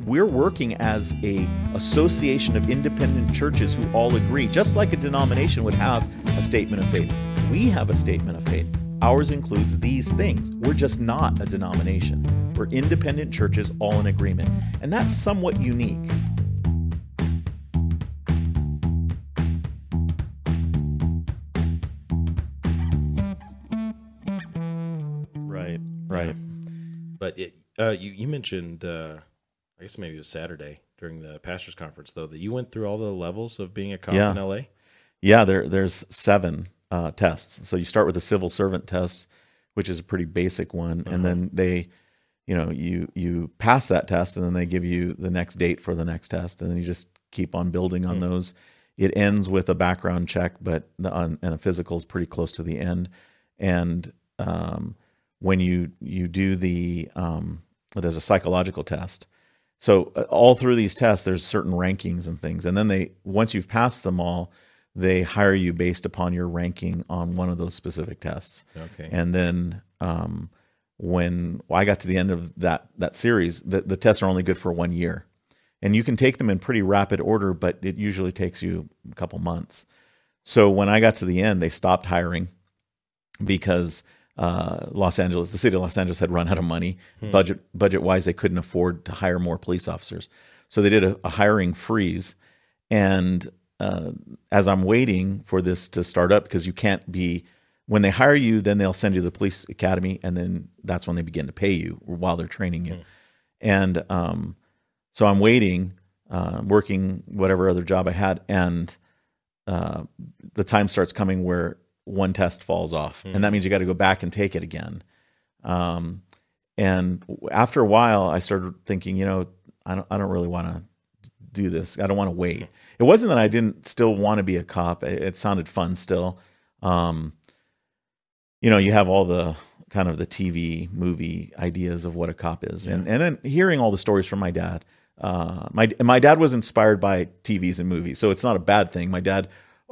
we're working as a association of independent churches who all agree, just like a denomination would have a statement of faith. We have a statement of faith. Ours includes these things. We're just not a denomination. We're independent churches all in agreement. And that's somewhat unique. Right. But you mentioned, I guess maybe it was Saturday during the pastor's conference, though, that you went through all the levels of being a cop in L.A.? Yeah, there's 7 tests. So you start with the civil servant test, which is a pretty basic one, and then they, you pass that test, and then they give you the next date for the next test, and then you just keep on building on those. It ends with a background check, and a physical is pretty close to the end, and when you do there's a psychological test. So all through these tests, there's certain rankings and things. And then once you've passed them all, they hire you based upon your ranking on one of those specific tests. Okay. And then when I got to the end of that series, the tests are only good for 1 year. And you can take them in pretty rapid order, but it usually takes you a couple months. So when I got to the end, they stopped hiring because the city of Los Angeles had run out of money. Budget-wise, they couldn't afford to hire more police officers. So they did a hiring freeze. And as I'm waiting for this to start up, because you can't be, when they hire you, then they'll send you to the police academy, and then that's when they begin to pay you while they're training you. And so I'm waiting, working whatever other job I had, and the time starts coming where one test falls off, and that means you got to go back and take it again. And after a while, I started thinking, I don't really want to do this. I don't want to wait. It wasn't that I didn't still want to be a cop. It sounded fun still. You have all the kind of the TV movie ideas of what a cop is, and then hearing all the stories from my dad. My dad was inspired by TVs and movies, so it's not a bad thing. My dad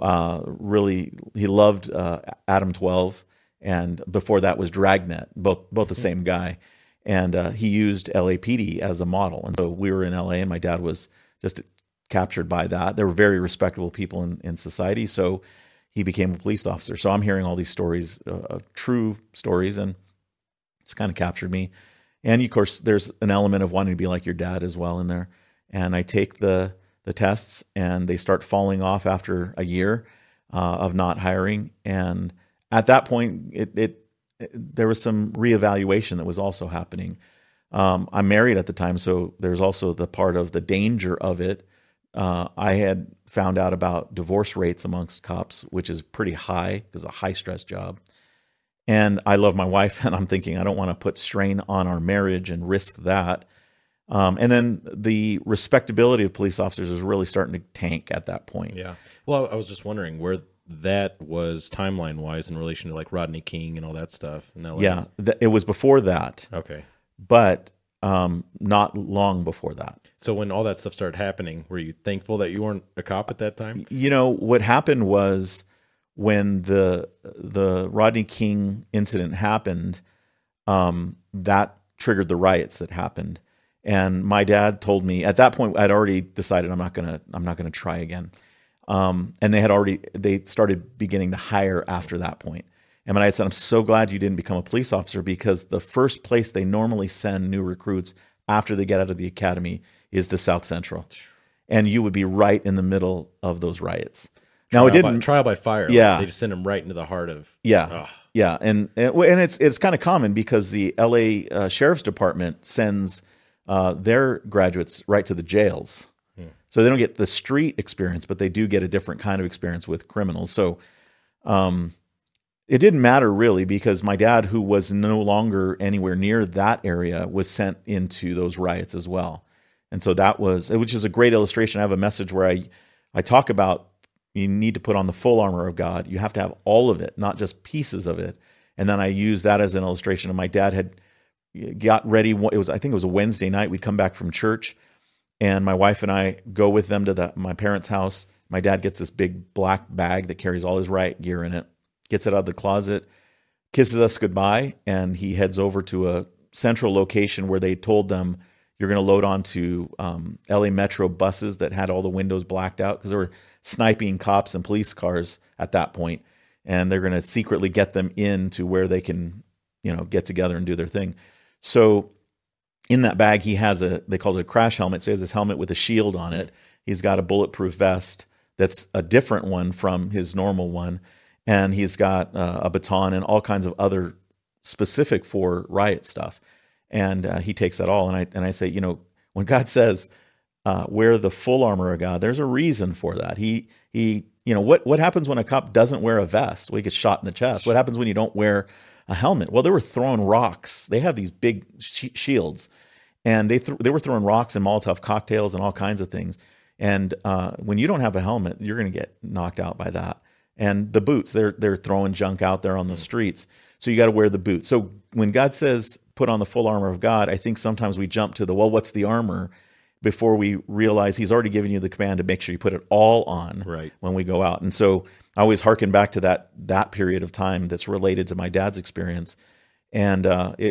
he loved Adam 12, and before that was Dragnet, both the same guy, and he used LAPD as a model. And so we were in LA, and my dad was just captured by that. They were very respectable people in society, so he became a police officer. So I'm hearing all these stories, true stories, and it's kind of captured me. And of course, there's an element of wanting to be like your dad as well in there. And I take the tests, and they start falling off after a year of not hiring. And at that point, there was some reevaluation that was also happening. I'm married at the time, so there's also the part of the danger of it. I had found out about divorce rates amongst cops, which is pretty high because it's a high-stress job. And I love my wife, and I'm thinking I don't want to put strain on our marriage and risk that. And then the respectability of police officers is really starting to tank at that point. Yeah. Well, I was just wondering where that was timeline-wise in relation to like Rodney King and all that stuff in LA. Yeah, it was before that. Okay. But not long before that. So when all that stuff started happening, were you thankful that you weren't a cop at that time? What happened was when the Rodney King incident happened, that triggered the riots that happened. And my dad told me at that point, I'd already decided I'm not gonna try again. And they started beginning to hire after that point. And my dad said, I'm so glad you didn't become a police officer, because the first place they normally send new recruits after they get out of the academy is to South Central. And you would be right in the middle of those riots. Now it didn't trial by fire. Yeah, they just send them right into the heart of and it's kind of common because the LA Sheriff's Department sends their graduates right to the jails. So they don't get the street experience, but they do get a different kind of experience with criminals. So it didn't matter really, because my dad, who was no longer anywhere near that area, was sent into those riots as well. And so which is a great illustration. I have a message where I talk about you need to put on the full armor of God. You have to have all of it, not just pieces of it. And then I use that as an illustration. And my dad had got ready. I think it was a Wednesday night. We'd come back from church, and my wife and I go with them to my parents' house. My dad gets this big black bag that carries all his riot gear in it, gets it out of the closet, kisses us goodbye, and he heads over to a central location where they told them, You're going to load onto LA Metro buses that had all the windows blacked out because they were sniping cops and police cars at that point, and they're going to secretly get them into where they can, get together and do their thing. So in that bag, he has they call it a crash helmet. So he has this helmet with a shield on it. He's got a bulletproof vest that's a different one from his normal one, and he's got a baton and all kinds of other specific for riot stuff. And he takes that all, and I say, when God says wear the full armor of God, there's a reason for that. He what happens when a cop doesn't wear a vest? Well, he gets shot in the chest. What happens when you don't wear a helmet? Well, they were throwing rocks. They have these big shields, and they were throwing rocks and Molotov cocktails and all kinds of things. And when you don't have a helmet, you're going to get knocked out by that. And the boots, they're throwing junk out there on the streets. So you got to wear the boots. So when God says put on the full armor of God, I think sometimes we jump to what's the armor, before we realize he's already given you the command to make sure you put it all on when we go out. And so I always hearken back to that period of time that's related to my dad's experience. And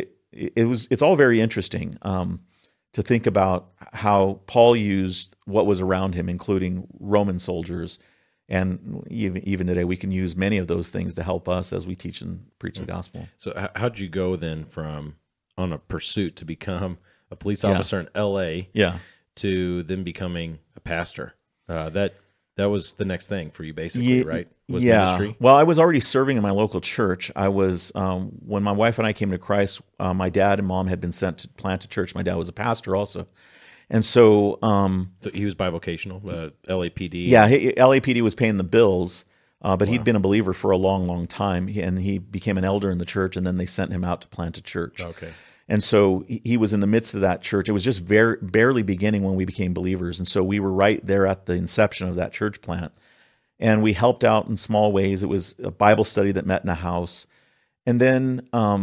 it's all very interesting to think about how Paul used what was around him, including Roman soldiers. And even today, we can use many of those things to help us as we teach and preach the gospel. So how'd you go then on a pursuit to become a police officer in L.A. to then becoming a pastor? That was the next thing for you, basically, right? Was ministry? Well, I was already serving in my local church. I was when my wife and I came to Christ. My dad and mom had been sent to plant a church. My dad was a pastor also. And so he was bivocational, LAPD. Yeah, LAPD was paying the bills, but he'd been a believer for a long, long time, and he became an elder in the church, and then they sent him out to plant a church. Okay. And so he was in the midst of that church. It was just barely beginning when we became believers, and so we were right there at the inception of that church plant. And we helped out in small ways. It was a Bible study that met in a house. And then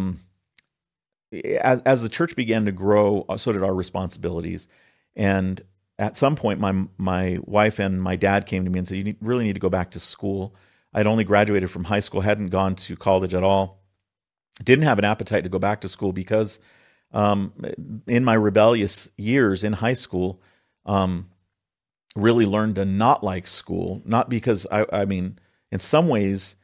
as the church began to grow, so did our responsibilities. And at some point, my wife and my dad came to me and said, you really need to go back to school. I'd only graduated from high school, hadn't gone to college at all. Didn't have an appetite to go back to school because in my rebellious years in high school, really learned to not like school. Not because, I mean, in some ways,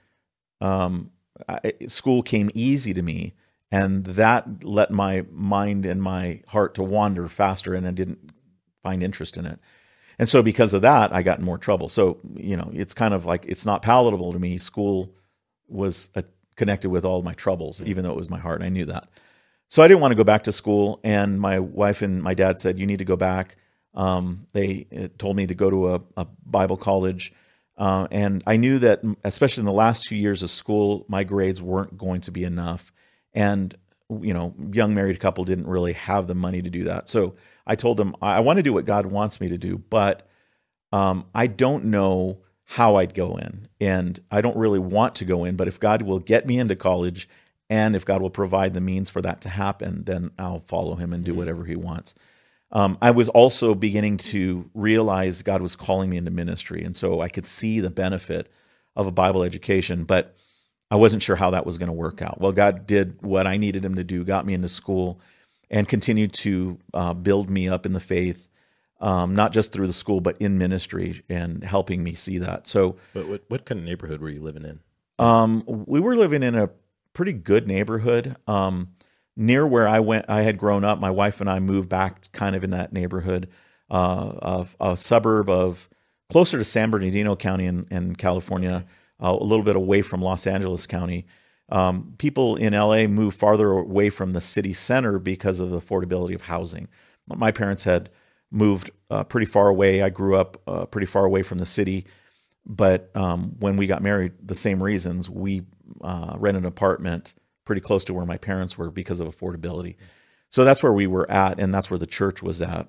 school came easy to me. And that let my mind and my heart to wander faster, and I didn't find interest in it. And so because of that, I got in more trouble. So, it's kind of like, it's not palatable to me. School was connected with all my troubles, even though it was my heart. I knew that. So I didn't want to go back to school. And my wife and my dad said, you need to go back. They told me to go to a Bible college. And I knew that, especially in the last 2 years of school, my grades weren't going to be enough. And, young married couple didn't really have the money to do that. So I told them, I want to do what God wants me to do, but I don't know how I'd go in. And I don't really want to go in, but if God will get me into college and if God will provide the means for that to happen, then I'll follow him and do whatever he wants. I was also beginning to realize God was calling me into ministry. And so I could see the benefit of a Bible education, but I wasn't sure how that was going to work out. Well, God did what I needed him to do, got me into school, and continued to build me up in the faith, not just through the school, but in ministry and helping me see that. So, but what kind of neighborhood were you living in? We were living in a pretty good neighborhood. Near where I had grown up, my wife and I moved back kind of in that neighborhood, of a suburb of closer to San Bernardino County in California, a little bit away from Los Angeles County. People in LA move farther away from the city center because of the affordability of housing. My parents had moved pretty far away. I grew up pretty far away from the city. But when we got married, the same reasons, we rented an apartment pretty close to where my parents were because of affordability. So that's where we were at, and that's where the church was at.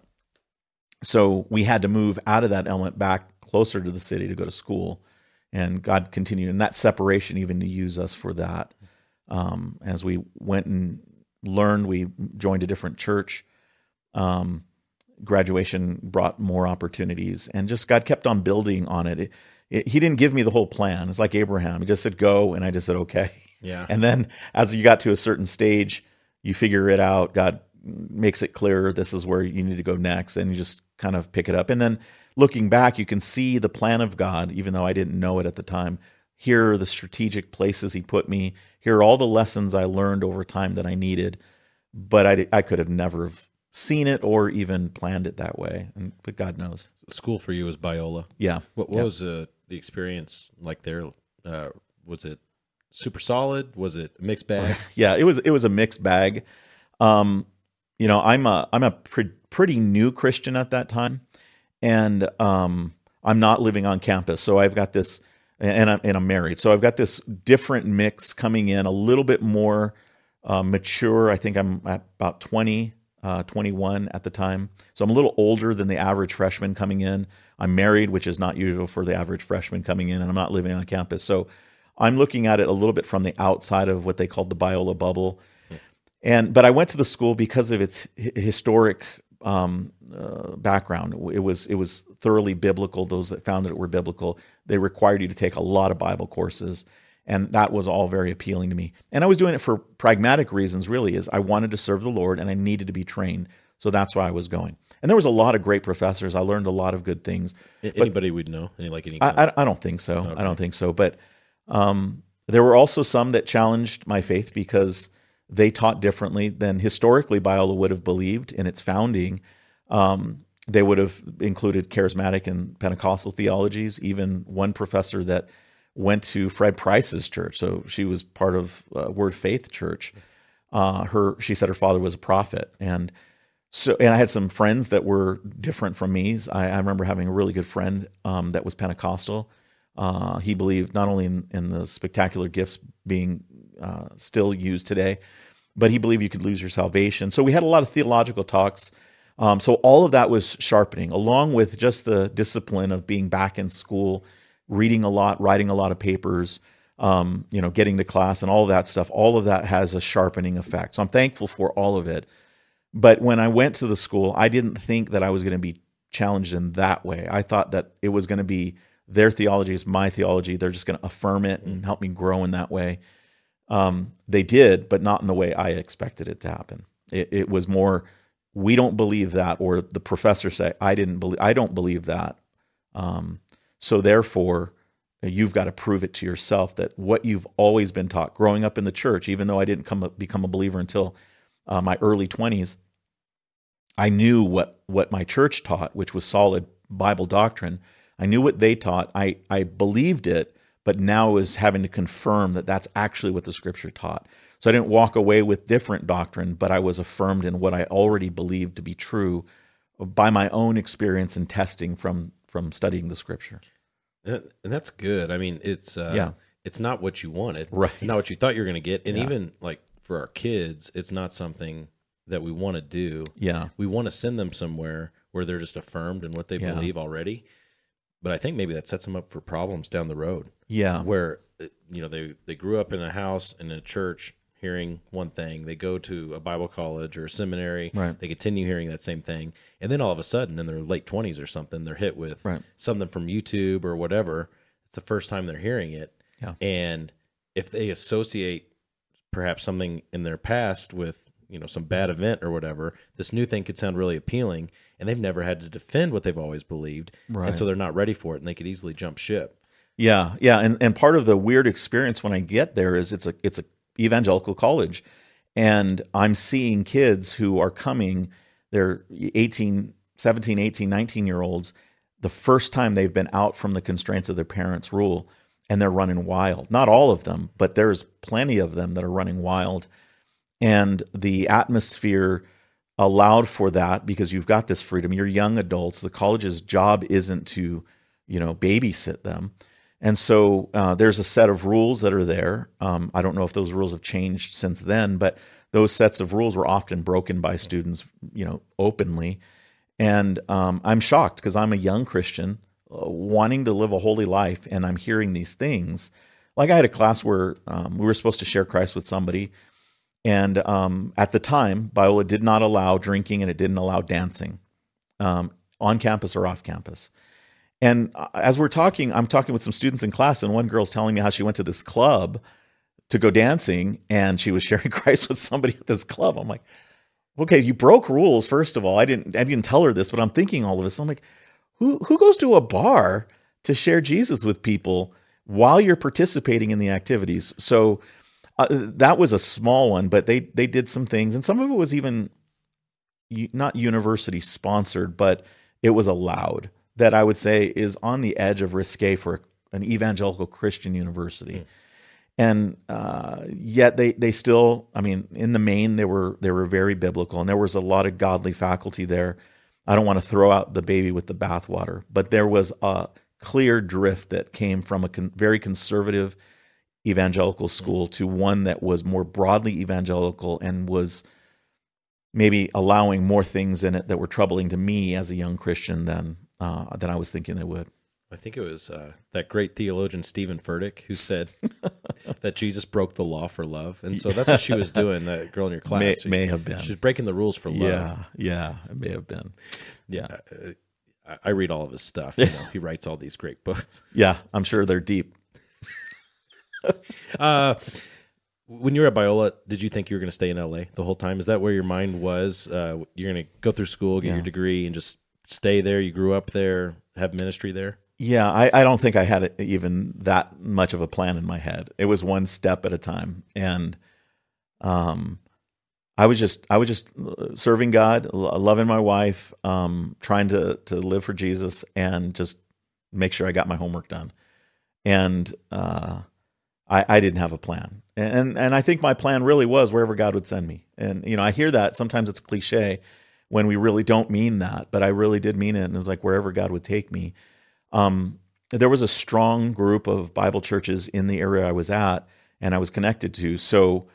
So we had to move out of that element back closer to the city to go to school. And God continued in that separation even to use us for that. As we went and learned, we joined a different church. Graduation brought more opportunities, and just God kept on building on it. He didn't give me the whole plan. It's like Abraham. He just said, go, and I just said, okay. Yeah. And then as you got to a certain stage, you figure it out. God makes it clear this is where you need to go next, and you just kind of pick it up. And then looking back, you can see the plan of God, even though I didn't know it at the time. Here are the strategic places he put me. Here are all the lessons I learned over time that I needed, but I could have never seen it or even planned it that way. But God knows. School for you was Biola. Yeah. What was the experience like there? Was it super solid? Was it a mixed bag? Yeah, it was a mixed bag. I'm a pretty new Christian at that time, and I'm not living on campus, so I've got this, and I'm married, so I've got this different mix coming in, a little bit more mature. I think I'm at about 20, 21 at the time, so I'm a little older than the average freshman coming in. I'm married, which is not usual for the average freshman coming in, and I'm not living on campus, so I'm looking at it a little bit from the outside of what they called the Biola bubble. But I went to the school because of its historic background. It was thoroughly biblical. Those that founded it were biblical. They required you to take a lot of Bible courses, and that was all very appealing to me. And I was doing it for pragmatic reasons, really, is I wanted to serve the Lord, and I needed to be trained. So that's why I was going. And there was a lot of great professors. I learned a lot of good things. Anybody we'd know? I don't think so. Okay. I don't think so. But there were also some that challenged my faith because they taught differently than historically Biola would have believed in its founding. They would have included charismatic and Pentecostal theologies. Even one professor that went to Fred Price's church, so she was part of Word Faith Church. She said her father was a prophet, and I had some friends that were different from me. I remember having a really good friend that was Pentecostal. He believed not only in the spectacular gifts being still used today, but he believed you could lose your salvation. So we had a lot of theological talks. So all of that was sharpening, along with just the discipline of being back in school, reading a lot, writing a lot of papers, getting to class and all of that stuff. All of that has a sharpening effect. So I'm thankful for all of it. But when I went to the school, I didn't think that I was going to be challenged in that way. I thought that it was going to be their theology is my theology. They're just going to affirm it and help me grow in that way. They did, but not in the way I expected it to happen. It was more, we don't believe that, or the professor say, I don't believe that. So therefore, you've got to prove it to yourself that what you've always been taught growing up in the church, even though I didn't become a believer until my early 20s, I knew what my church taught, which was solid Bible doctrine. I knew what they taught. I believed it, but now I was having to confirm that that's actually what the Scripture taught. So I didn't walk away with different doctrine, but I was affirmed in what I already believed to be true by my own experience and testing from studying the Scripture. And that's good. I mean, it's not what you wanted, right? Not what you thought you were going to get, and even like for our kids, it's not something that we want to do. Yeah, we want to send them somewhere where they're just affirmed in what they believe already. But I think maybe that sets them up for problems down the road. Yeah, where they grew up in a house and in a church hearing one thing. They go to a Bible college or a seminary. Right. They continue hearing that same thing, and then all of a sudden, in their late 20s or something, they're hit with something from YouTube or whatever. It's the first time they're hearing it, and if they associate perhaps something in their past with some bad event or whatever, this new thing could sound really appealing, and they've never had to defend what they've always believed, and so they're not ready for it, and they could easily jump ship. Yeah, and part of the weird experience when I get there is it's a evangelical college, and I'm seeing kids who are coming, they're 17, 18, 19-year-olds, the first time they've been out from the constraints of their parents' rule, and they're running wild. Not all of them, but there's plenty of them that are running wild. And the atmosphere allowed for that because you've got this freedom. You're young adults. The college's job isn't to, babysit them. And so there's a set of rules that are there. I don't know if those rules have changed since then, but those sets of rules were often broken by students, openly. And I'm shocked because I'm a young Christian wanting to live a holy life, and I'm hearing these things. Like I had a class where we were supposed to share Christ with somebody, and at the time, Biola did not allow drinking and it didn't allow dancing on campus or off campus. And as I'm talking with some students in class, and one girl's telling me how she went to this club to go dancing, and she was sharing Christ with somebody at this club. I'm like, okay, you broke rules. First of all, I didn't tell her this, but I'm thinking all of this. I'm like, who goes to a bar to share Jesus with people while you're participating in the activities? So that was a small one, but they did some things, and some of it was even not university sponsored, but it was allowed. That I would say is on the edge of risque for an evangelical Christian university. And yet they still, I mean, in the main, they were very biblical, and there was a lot of godly faculty there. I don't want to throw out the baby with the bathwater, but there was a clear drift that came from a very conservative evangelical school to one that was more broadly evangelical and was maybe allowing more things in it that were troubling to me as a young Christian than I was thinking they would. I think it was that great theologian Stephen Furtick who said that Jesus broke the law for love, and so that's what she was doing. That girl in your class may have been. She was breaking the rules for love. Yeah, it may have been. Yeah, I read all of his stuff. You know, he writes all these great books. Yeah, I'm sure they're deep. When you were at Biola, did you think you were going to stay in LA the whole time? Is that where your mind was? You're going to go through school, get your degree, and just stay there? You grew up there, have ministry there? Yeah, I don't think I had even that much of a plan in my head. It was one step at a time, and I was just serving God, loving my wife, trying to live for Jesus, and just make sure I got my homework done. And I didn't have a plan, and I think my plan really was wherever God would send me. And I hear that sometimes it's cliche when we really don't mean that, but I really did mean it, and it's like wherever God would take me. There was a strong group of Bible churches in the area I was at and I was connected to. So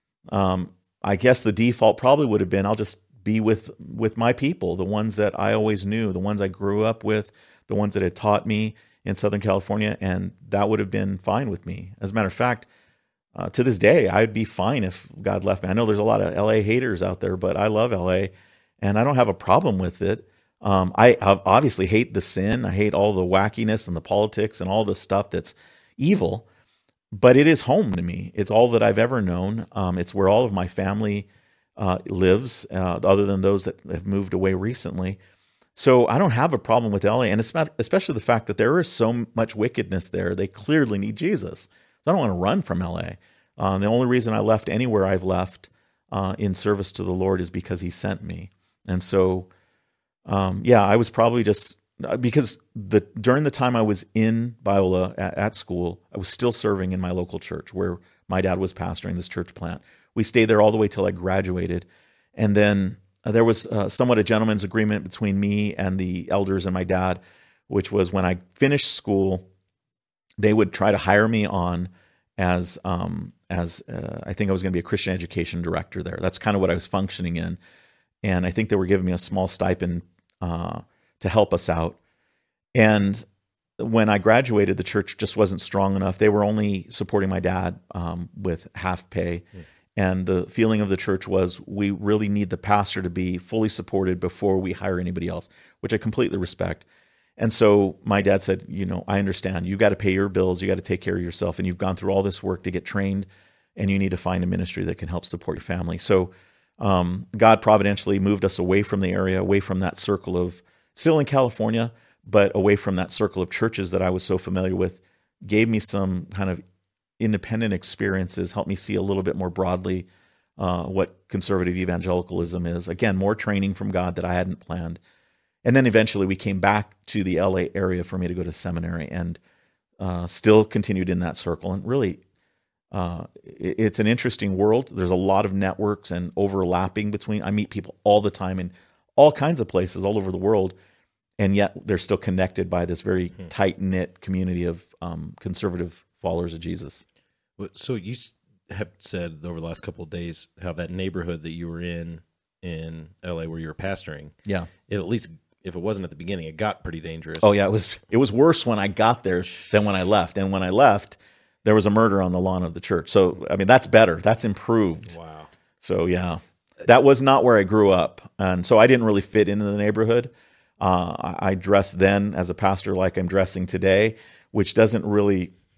I guess the default probably would have been I'll just be with my people, the ones that I always knew, the ones I grew up with, the ones that had taught me in Southern California, and that would have been fine with me. As a matter of fact, to this day, I'd be fine if God left me. I know there's a lot of LA haters out there, but I love LA and I don't have a problem with it. I obviously hate the sin. I hate all the wackiness and the politics and all the stuff that's evil, but it is home to me. It's all that I've ever known. It's where all of my family lives, other than those that have moved away recently. So I don't have a problem with LA, and especially the fact that there is so much wickedness there. They clearly need Jesus. So I don't want to run from LA. The only reason I left anywhere I've left in service to the Lord is because He sent me. And so I was probably just because during the time I was in Biola at school, I was still serving in my local church where my dad was pastoring this church plant. We stayed there all the way till I graduated, and then there was somewhat a gentleman's agreement between me and the elders and my dad, which was when I finished school, they would try to hire me on as I think I was going to be a Christian education director there. That's kind of what I was functioning in, and I think they were giving me a small stipend to help us out. And when I graduated, the church just wasn't strong enough. They were only supporting my dad with half pay. And the feeling of the church was, we really need the pastor to be fully supported before we hire anybody else, which I completely respect. And so my dad said, I understand. You got to pay your bills. You got to take care of yourself. And you've gone through all this work to get trained, and you need to find a ministry that can help support your family. So God providentially moved us away from the area, away from that circle of, still in California, but away from that circle of churches that I was so familiar with, gave me some kind of independent experiences, helped me see a little bit more broadly what conservative evangelicalism is. Again, more training from God that I hadn't planned. And then eventually we came back to the LA area for me to go to seminary, and still continued in that circle. And really, it's an interesting world. There's a lot of networks and overlapping between. I meet people all the time in all kinds of places all over the world, and yet they're still connected by this very tight-knit community of conservative followers of Jesus. So you have said over the last couple of days how that neighborhood that you were in LA where you were pastoring, at least if it wasn't at the beginning, it got pretty dangerous. Oh yeah, it was worse when I got there than when I left. And when I left, there was a murder on the lawn of the church. So I mean, that's better. That's improved. Wow. So yeah, that was not where I grew up, and so I didn't really fit into the neighborhood. I dressed then as a pastor like I'm dressing today, which doesn't really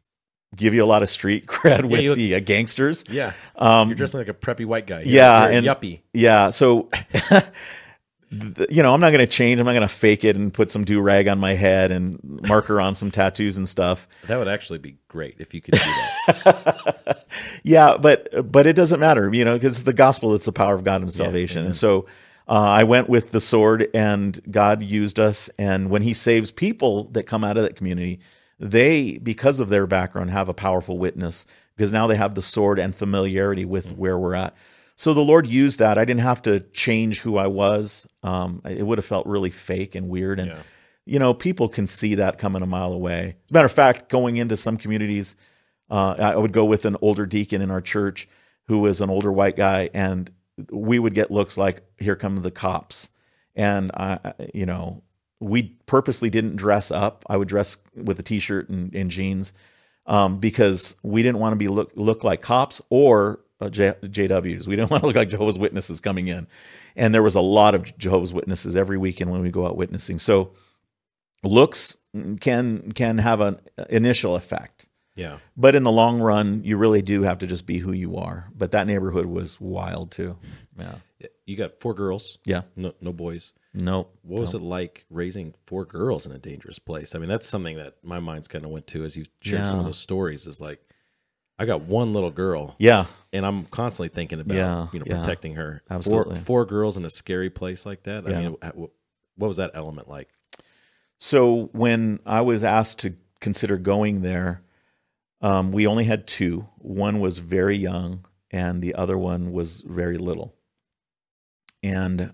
give you a lot of street cred with the gangsters. Yeah. You're dressing like a preppy white guy. You're and yuppie. Yeah. So, I'm not going to change. I'm not going to fake it and put some do-rag on my head and marker on some tattoos and stuff. That would actually be great if you could do that. Yeah, but it doesn't matter, because the gospel, it's the power of God and salvation. And so I went with the sword, and God used us. And when he saves people that come out of that community, they, because of their background, have a powerful witness, because now they have the sword and familiarity with where we're at. So the Lord used that. I didn't have to change who I was. It would have felt really fake and weird. And, people can see that coming a mile away. As a matter of fact, going into some communities, I would go with an older deacon in our church who was an older white guy, and we would get looks like, here come the cops. And, we purposely didn't dress up. I would dress with a T-shirt and jeans because we didn't want to be look like cops or JWs. We didn't want to look like Jehovah's Witnesses coming in. And there was a lot of Jehovah's Witnesses every weekend when we go out witnessing. So looks can have an initial effect. Yeah. But in the long run, you really do have to just be who you are. But that neighborhood was wild too. Yeah. You got 4 girls. Yeah. No boys. Nope. What was it like raising 4 girls in a dangerous place? I mean, that's something that my mind's kind of went to as you shared some of those stories, is like, I got one little girl. Yeah. And I'm constantly thinking about, protecting her. Absolutely. 4 girls in a scary place like that. I mean, what was that element like? So when I was asked to consider going there, we only had 2. One was very young and the other one was very little. And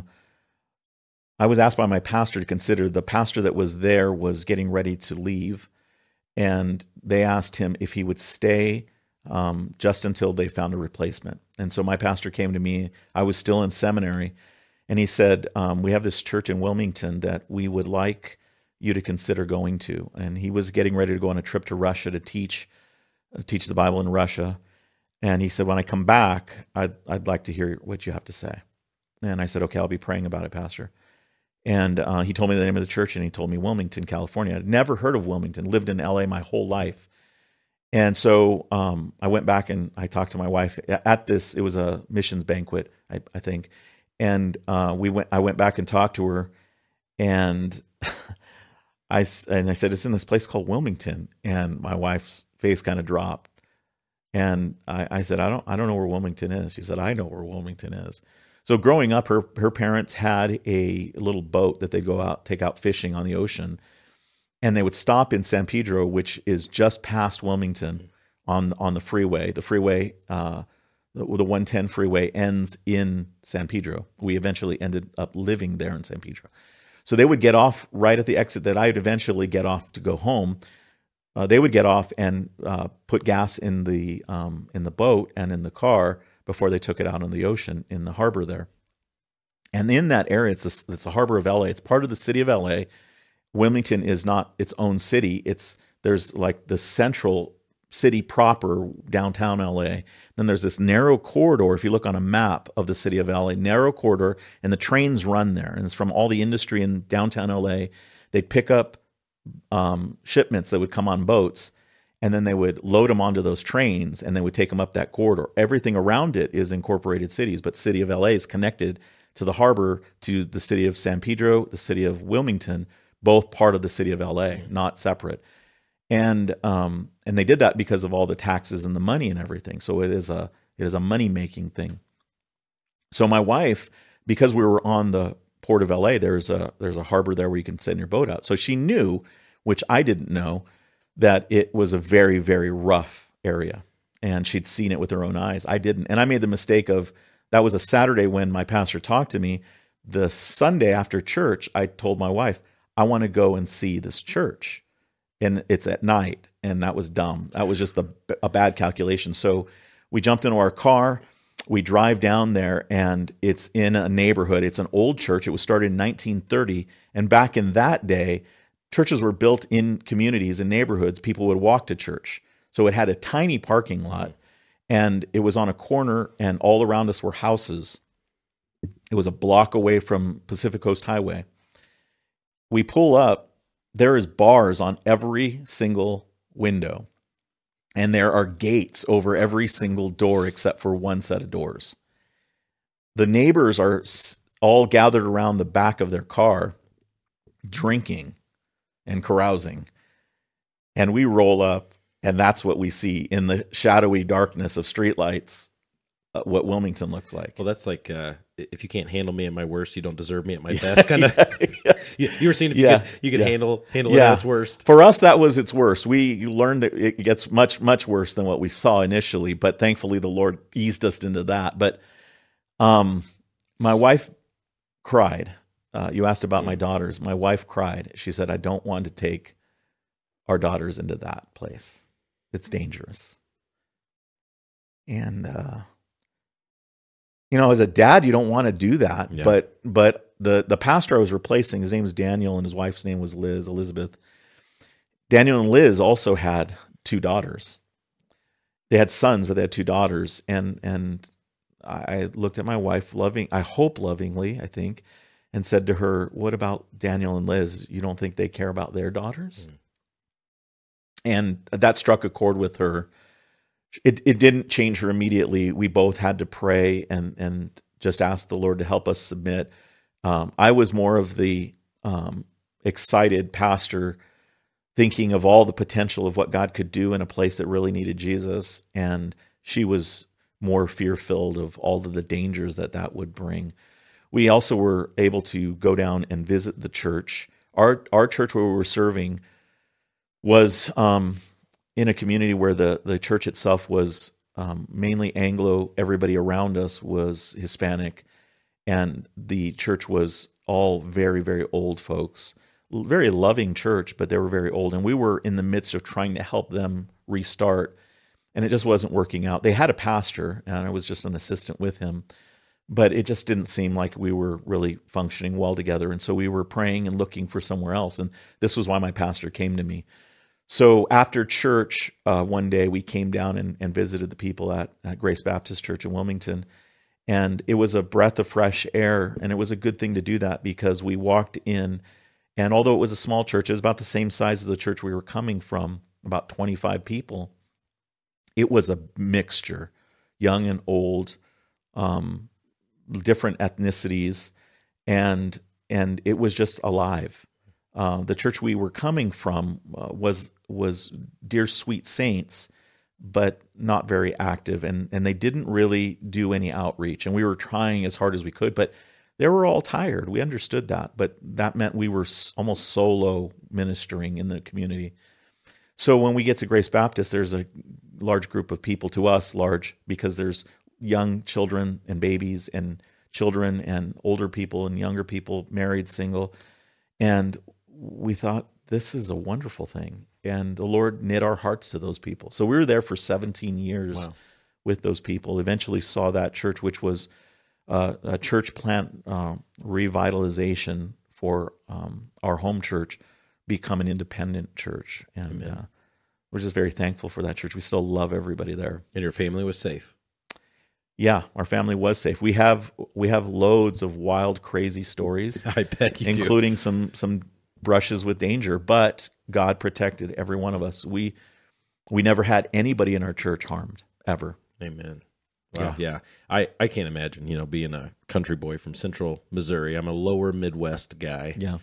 I was asked by my pastor to consider. The pastor that was there was getting ready to leave, and they asked him if he would stay just until they found a replacement. And so my pastor came to me. I was still in seminary, and he said, we have this church in Wilmington that we would like you to consider going to. And he was getting ready to go on a trip to Russia to teach the Bible in Russia. And he said, when I come back, I'd like to hear what you have to say. And I said, okay, I'll be praying about it, Pastor. And he told me the name of the church, and he told me Wilmington, California. I'd never heard of Wilmington, lived in LA my whole life. And so I went back and I talked to my wife at this. It was a missions banquet, I think. And I went back and talked to her, and I said, it's in this place called Wilmington. And my wife's face kind of dropped. And I said, I don't know where Wilmington is. She said, I know where Wilmington is. So growing up, her parents had a little boat that they'd go out, take out fishing on the ocean. And they would stop in San Pedro, which is just past Wilmington on the freeway. The freeway, the 110 freeway ends in San Pedro. We eventually ended up living there in San Pedro. So they would get off right at the exit that I would eventually get off to go home. They would get off and put gas in the boat and in the car before they took it out on the ocean in the harbor there. And in that area, it's the harbor of LA. It's part of the city of LA. Wilmington is not its own city. There's like the central city proper, downtown LA. Then there's this narrow corridor, if you look on a map of the city of LA, narrow corridor, and the trains run there. And it's from all the industry in downtown LA. They'd pick up shipments that would come on boats, and then they would load them onto those trains, and they would take them up that corridor. Everything around it is incorporated cities, but city of LA is connected to the harbor, to the city of San Pedro, the city of Wilmington, both part of the city of LA, not separate. And they did that because of all the taxes and the money and everything. So it is a money-making thing. So my wife, because we were on the port of LA, there's a harbor there where you can send your boat out. So she knew, which I didn't know, that it was a very, very rough area. And she'd seen it with her own eyes. I didn't. And I made the mistake of, that was a Saturday when my pastor talked to me. The Sunday after church, I told my wife, I want to go and see this church. And it's at night. And that was dumb. That was just a bad calculation. So we jumped into our car. We drive down there, and it's in a neighborhood. It's an old church. It was started in 1930. And back in that day, churches were built in communities and neighborhoods. People would walk to church. So it had a tiny parking lot, and it was on a corner, and all around us were houses. It was a block away from Pacific Coast Highway. We pull up. There is bars on every single window. and there are gates over every single door except for one set of doors. The neighbors are all gathered around the back of their car, drinking and carousing. And we roll up, and that's what we see in the shadowy darkness of streetlights, what Wilmington looks like. Well, that's like, if you can't handle me at my worst, you don't deserve me at my best. Kind of. You were seeing if you could handle it at its worst. For us, that was its worst. We learned that it gets much, much worse than what we saw initially, but thankfully the Lord eased us into that. But my wife cried. You asked about my daughters. My wife cried. She said, I don't want to take our daughters into that place. It's dangerous. And, as a dad, you don't want to do that. Yeah. But the pastor I was replacing, his name was Daniel, and his wife's name was Elizabeth. Daniel and Liz also had 2 daughters. They had sons, but they had 2 daughters. And I looked at my wife lovingly, I think, and said to her, what about Daniel and Liz? You don't think they care about their daughters? Mm. And that struck a chord with her. It didn't change her immediately. We both had to pray and just ask the Lord to help us submit. I was more of the excited pastor, thinking of all the potential of what God could do in a place that really needed Jesus. And she was more fear-filled of all of the dangers that would bring. We also were able to go down and visit the church. Our church where we were serving was in a community where the church itself was mainly Anglo. Everybody around us was Hispanic, and the church was all very, very old folks. Very loving church, but they were very old, and we were in the midst of trying to help them restart, and it just wasn't working out. They had a pastor, and I was just an assistant with him, but it just didn't seem like we were really functioning well together, and so we were praying and looking for somewhere else, and this was why my pastor came to me. So after church, one day we came down and visited the people at Grace Baptist Church in Wilmington, and it was a breath of fresh air, and it was a good thing to do that because we walked in, and although it was a small church, it was about the same size as the church we were coming from, about 25 people. It was a mixture, young and old, different ethnicities, and it was just alive. The church we were coming from was dear sweet saints, but not very active, and they didn't really do any outreach. And we were trying as hard as we could, but they were all tired. We understood that, but that meant we were almost solo ministering in the community. So when we get to Grace Baptist, there's a large group of people, to us large, because there's young children and babies and children and older people and younger people, married, single. And we thought, this is a wonderful thing. And the Lord knit our hearts to those people. So we were there for 17 years with those people. Eventually saw that church, which was a church plant revitalization for our home church, become an independent church. And we're just very thankful for that church. We still love everybody there. And your family was safe. Yeah, our family was safe. We have loads of wild, crazy stories. I bet you including do. some brushes with danger, but God protected every one of us. We never had anybody in our church harmed, ever. Amen. Wow. Yeah. I can't imagine, being a country boy from central Missouri. I'm a lower Midwest guy. Yeah.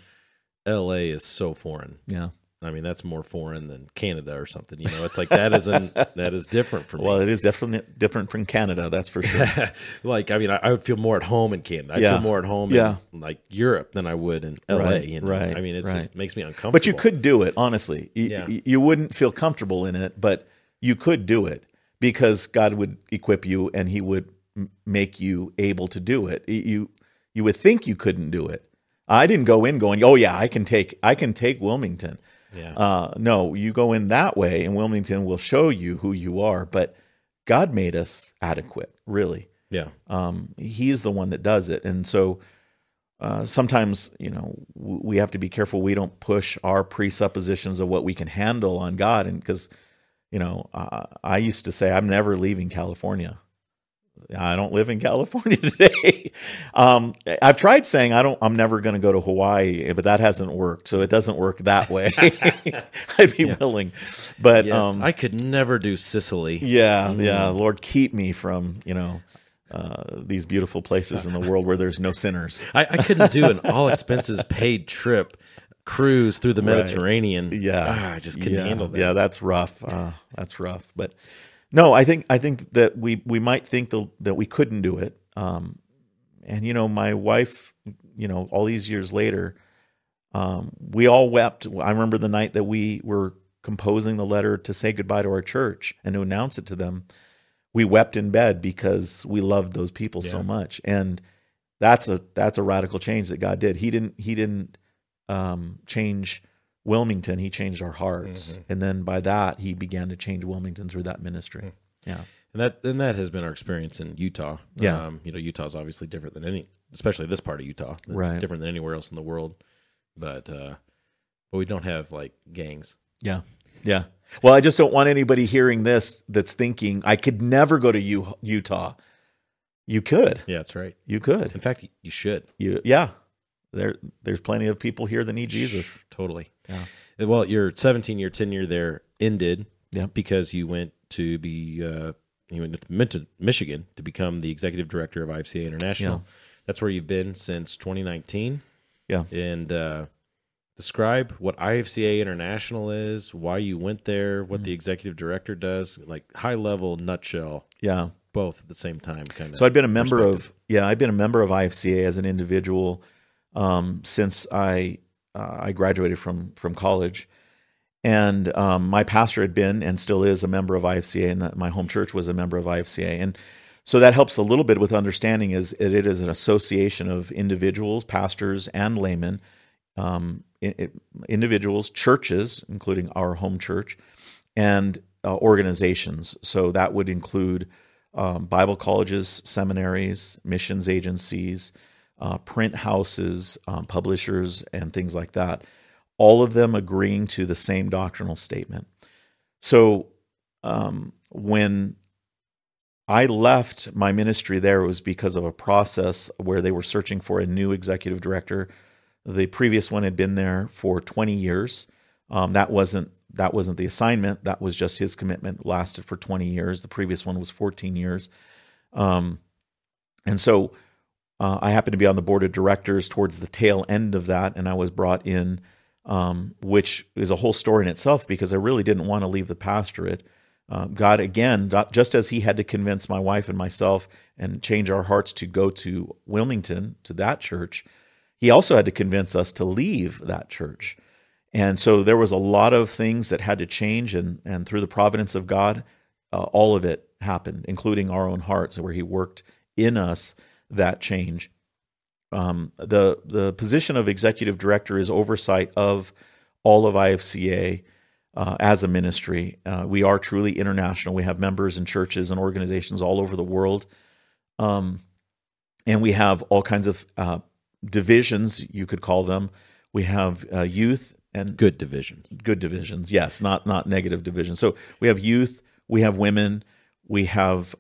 LA is so foreign. Yeah. I mean, that's more foreign than Canada or something. It's like that is different for me. Well, it is definitely different from Canada, that's for sure. I would feel more at home in Canada. I feel more at home in like Europe than I would in LA. Right. I mean, it just makes me uncomfortable. But you could do it, honestly. You wouldn't feel comfortable in it, but you could do it because God would equip you and He would make you able to do it. You would think you couldn't do it. I didn't go in going, oh yeah, I can take Wilmington. Yeah. No, you go in that way, and Wilmington will show you who you are. But God made us adequate, really. Yeah. He's the one that does it, and so sometimes we have to be careful we don't push our presuppositions of what we can handle on God, and because I used to say I'm never leaving California. I don't live in California today. I've tried saying I'm never going to go to Hawaii, but that hasn't worked. So it doesn't work that way. I'd be willing, but yes, I could never do Sicily. Yeah, Lord, keep me from these beautiful places in the world where there's no sinners. I couldn't do an all expenses paid trip cruise through the Mediterranean. Right. Yeah, I just couldn't handle that. Yeah, that's rough. That's rough. But no, I think that we might think that we couldn't do it. And my wife, all these years later, we all wept. I remember the night that we were composing the letter to say goodbye to our church and to announce it to them. We wept in bed because we loved those people so much, and that's a radical change that God did. He didn't change Wilmington; He changed our hearts, and then by that He began to change Wilmington through that ministry. Yeah, and that has been our experience in Utah. Yeah, Utah's obviously different than especially this part of Utah, right? Different than anywhere else in the world, but we don't have like gangs. Yeah. Well, I just don't want anybody hearing this that's thinking I could never go to Utah. You could. Yeah, that's right. You could. In fact, you should. There's plenty of people here that need Jesus. Totally. Yeah. Well, your 17-year tenure there ended because you went to Michigan to become the executive director of IFCA International. Yeah. That's where you've been since 2019. Yeah. And describe what IFCA International is, why you went there, what the executive director does, like high level nutshell. Yeah. Both at the same time, kind of. So I've been a member of IFCA as an individual since I graduated from college, and my pastor had been and still is a member of IFCA, and my home church was a member of IFCA, and so that helps a little bit with understanding is it is an association of individuals, pastors, and laymen. Individuals, churches, including our home church, and organizations. So that would include Bible colleges, seminaries, missions agencies, print houses, publishers, and things like that. All of them agreeing to the same doctrinal statement. So when I left my ministry there, it was because of a process where they were searching for a new executive director. The previous one had been there for 20 years. That wasn't the assignment. That was just his commitment. Lasted for 20 years. The previous one was 14 years. And so I happened to be on the board of directors towards the tail end of that, and I was brought in, which is a whole story in itself because I really didn't want to leave the pastorate. God, again, just as He had to convince my wife and myself and change our hearts to go to Wilmington, to that church, He also had to convince us to leave that church. And so there was a lot of things that had to change, and through the providence of God, all of it happened, including our own hearts, where He worked in us that change. The position of executive director is oversight of all of IFCA as a ministry. We are truly international. We have members in churches and organizations all over the world, and we have all kinds of divisions, you could call them. We have youth and good divisions. Yes, not negative divisions. So we have youth, we have women, we have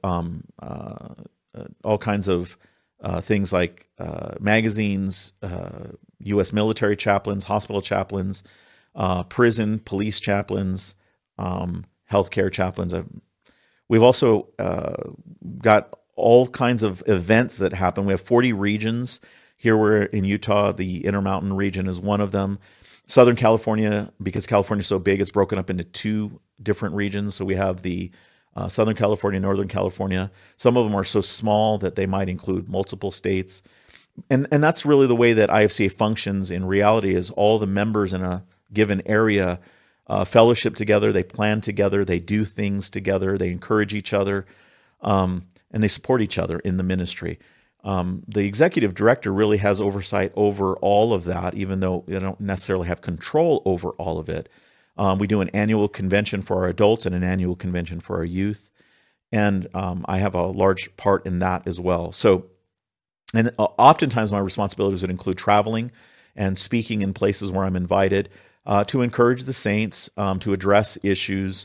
all kinds of things like magazines, U.S. military chaplains, hospital chaplains, prison, police chaplains, healthcare chaplains. We've also got all kinds of events that happen. We have 40 regions. Here we're in Utah. The Intermountain region is one of them. Southern California, because California is so big, it's broken up into two different regions. So we have the Southern California, Northern California. Some of them are so small that they might include multiple states. And that's really the way that IFCA functions in reality, is all the members in a given area fellowship together, they plan together, they do things together, they encourage each other, and they support each other in the ministry. The executive director really has oversight over all of that, even though they don't necessarily have control over all of it. We do an annual convention for our adults and an annual convention for our youth, and I have a large part in that as well. So, and oftentimes my responsibilities would include traveling and speaking in places where I'm invited to encourage the saints, to address issues,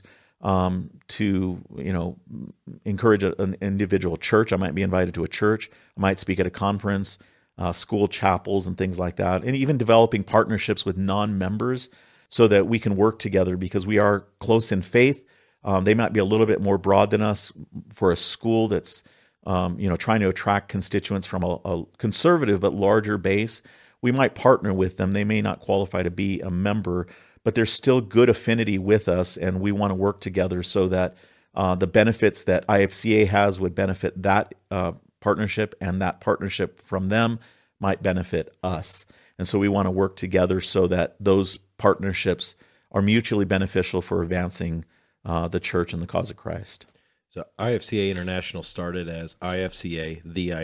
to encourage an individual church. I might be invited to a church. I might speak at a conference, school chapels, and things like that, and even developing partnerships with non-members so that we can work together because we are close in faith. They might be a little bit more broad than us. For a school that's trying to attract constituents from a conservative but larger base, we might partner with them. They may not qualify to be a member, but there's still good affinity with us, and we want to work together so that the benefits that IFCA has would benefit that partnership, and that partnership from them might benefit us. And so we want to work together so that those partnerships are mutually beneficial for advancing the church and the cause of Christ. So IFCA International started as IFCA,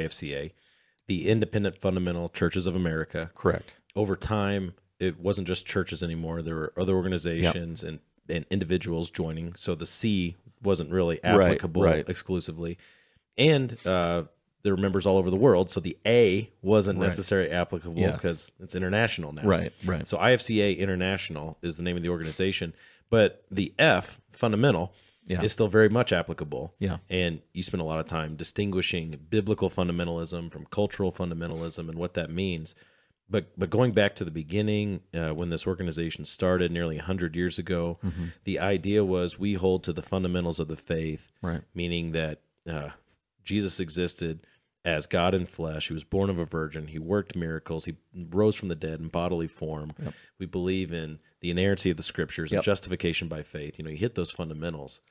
the Independent Fundamental Churches of America. Correct. Over time, it wasn't just churches anymore. There were other organizations and individuals joining. So the C wasn't really applicable exclusively. And there were members all over the world. So the A wasn't necessarily applicable because it's international now. Right. So IFCA International is the name of the organization. But the F, fundamental, is still very much applicable. Yeah. And you spend a lot of time distinguishing biblical fundamentalism from cultural fundamentalism and what that means. But going back to the beginning, when this organization started nearly 100 years ago, the idea was we hold to the fundamentals of the faith, meaning that Jesus existed as God in flesh. He was born of a virgin. He worked miracles. He rose from the dead in bodily form. Yep. We believe in the inerrancy of the Scriptures and justification by faith. You hit those fundamentals.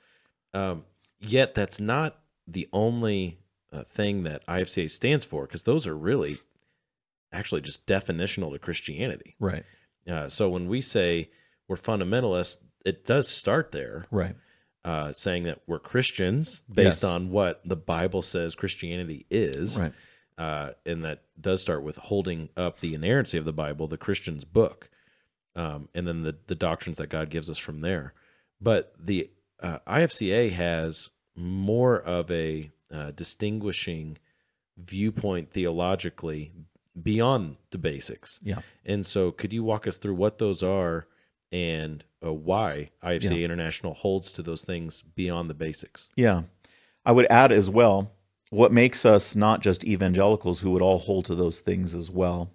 Yet that's not the only thing that IFCA stands for, because those are really actually just definitional to Christianity. Right. So when we say we're fundamentalists, it does start there. Right. Saying that we're Christians based on what the Bible says Christianity is. Right. And that does start with holding up the inerrancy of the Bible, the Christian's book, and then the doctrines that God gives us from there. But the IFCA has more of a distinguishing viewpoint theologically beyond the basics. Yeah. And so could you walk us through what those are and why IFCA International holds to those things beyond the basics? Yeah. I would add as well, what makes us not just evangelicals who would all hold to those things as well,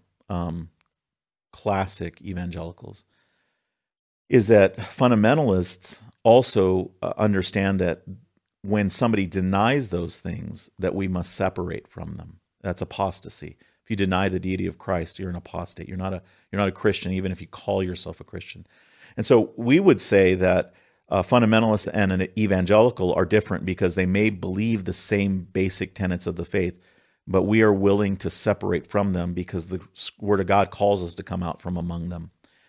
classic evangelicals, is that fundamentalists also understand that when somebody denies those things, that we must separate from them. That's apostasy. If you deny the deity of Christ, you're an apostate. You're not a Christian, even if you call yourself a Christian. And so we would say that fundamentalists and an evangelical are different because they may believe the same basic tenets of the faith, but we are willing to separate from them because the Word of God calls us to come out from among them.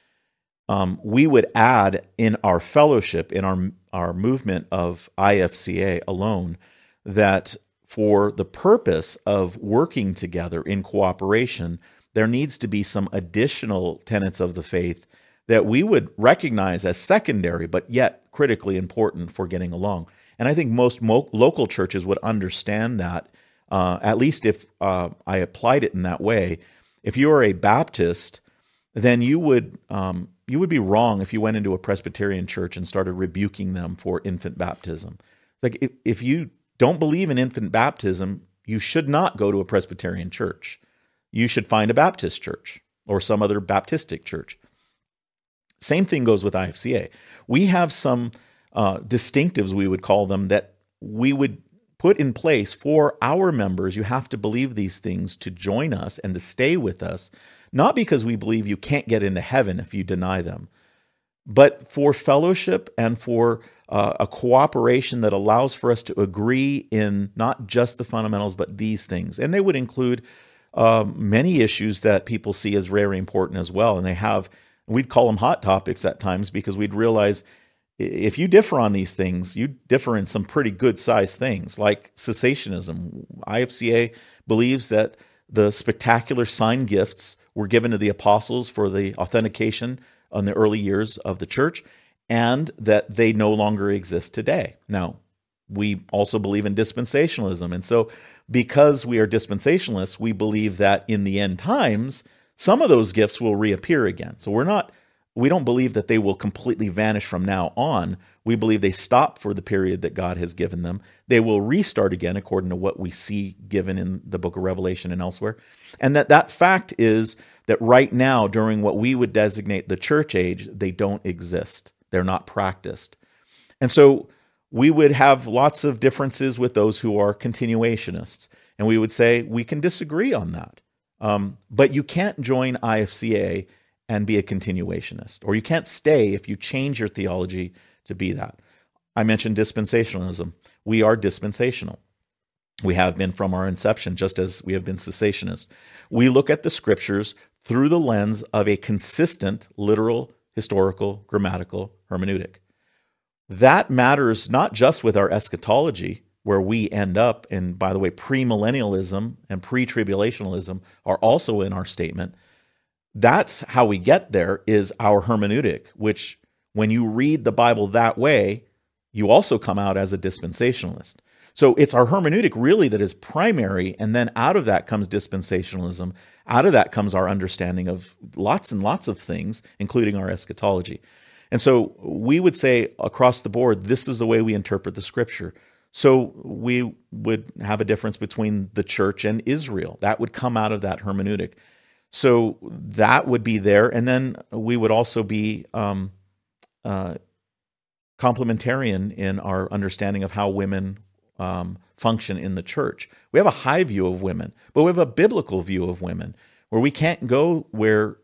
We would add in our fellowship, in our movement of IFCA alone, that for the purpose of working together in cooperation, there needs to be some additional tenets of the faith that we would recognize as secondary, but yet critically important for getting along. And I think most local churches would understand that, at least if I applied it in that way. If you are a Baptist, then you would be wrong if you went into a Presbyterian church and started rebuking them for infant baptism. Like if you don't believe in infant baptism, you should not go to a Presbyterian church. You should find a Baptist church or some other Baptistic church. Same thing goes with IFCA. We have some distinctives, we would call them, that we would put in place for our members. You have to believe these things to join us and to stay with us, not because we believe you can't get into heaven if you deny them, but for fellowship and for a cooperation that allows for us to agree in not just the fundamentals, but these things. And they would include many issues that people see as very important as well. And we'd call them hot topics at times because we'd realize if you differ on these things, you differ in some pretty good-sized things, like cessationism. IFCA believes that the spectacular sign gifts were given to the apostles for the authentication on the early years of the church, and that they no longer exist today. Now, we also believe in dispensationalism. And so because we are dispensationalists, we believe that in the end times, some of those gifts will reappear again. So we're not we don't believe that they will completely vanish from now on. We believe they stop for the period that God has given them. They will restart again according to what we see given in the book of Revelation and elsewhere. And that fact is that right now, during what we would designate the church age, they don't exist. They're not practiced. And so we would have lots of differences with those who are continuationists. And we would say we can disagree on that. But you can't join IFCA and be a continuationist, or you can't stay if you change your theology to be that. I mentioned dispensationalism. We are dispensational. We have been from our inception, just as we have been cessationist. We look at the scriptures through the lens of a consistent, literal, historical, grammatical hermeneutic. That matters not just with our eschatology, where we end up, and by the way, premillennialism and pre-tribulationalism are also in our statement. That's how we get there, is our hermeneutic, which when you read the Bible that way, you also come out as a dispensationalist. So it's our hermeneutic really that is primary, and then out of that comes dispensationalism. Out of that comes our understanding of lots and lots of things, including our eschatology. And so we would say across the board, this is the way we interpret the scripture. So we would have a difference between the church and Israel. That would come out of that hermeneutic. So that would be there. And then we would also be complementarian in our understanding of how women function in the church. We have a high view of women, but we have a biblical view of women where we can't go where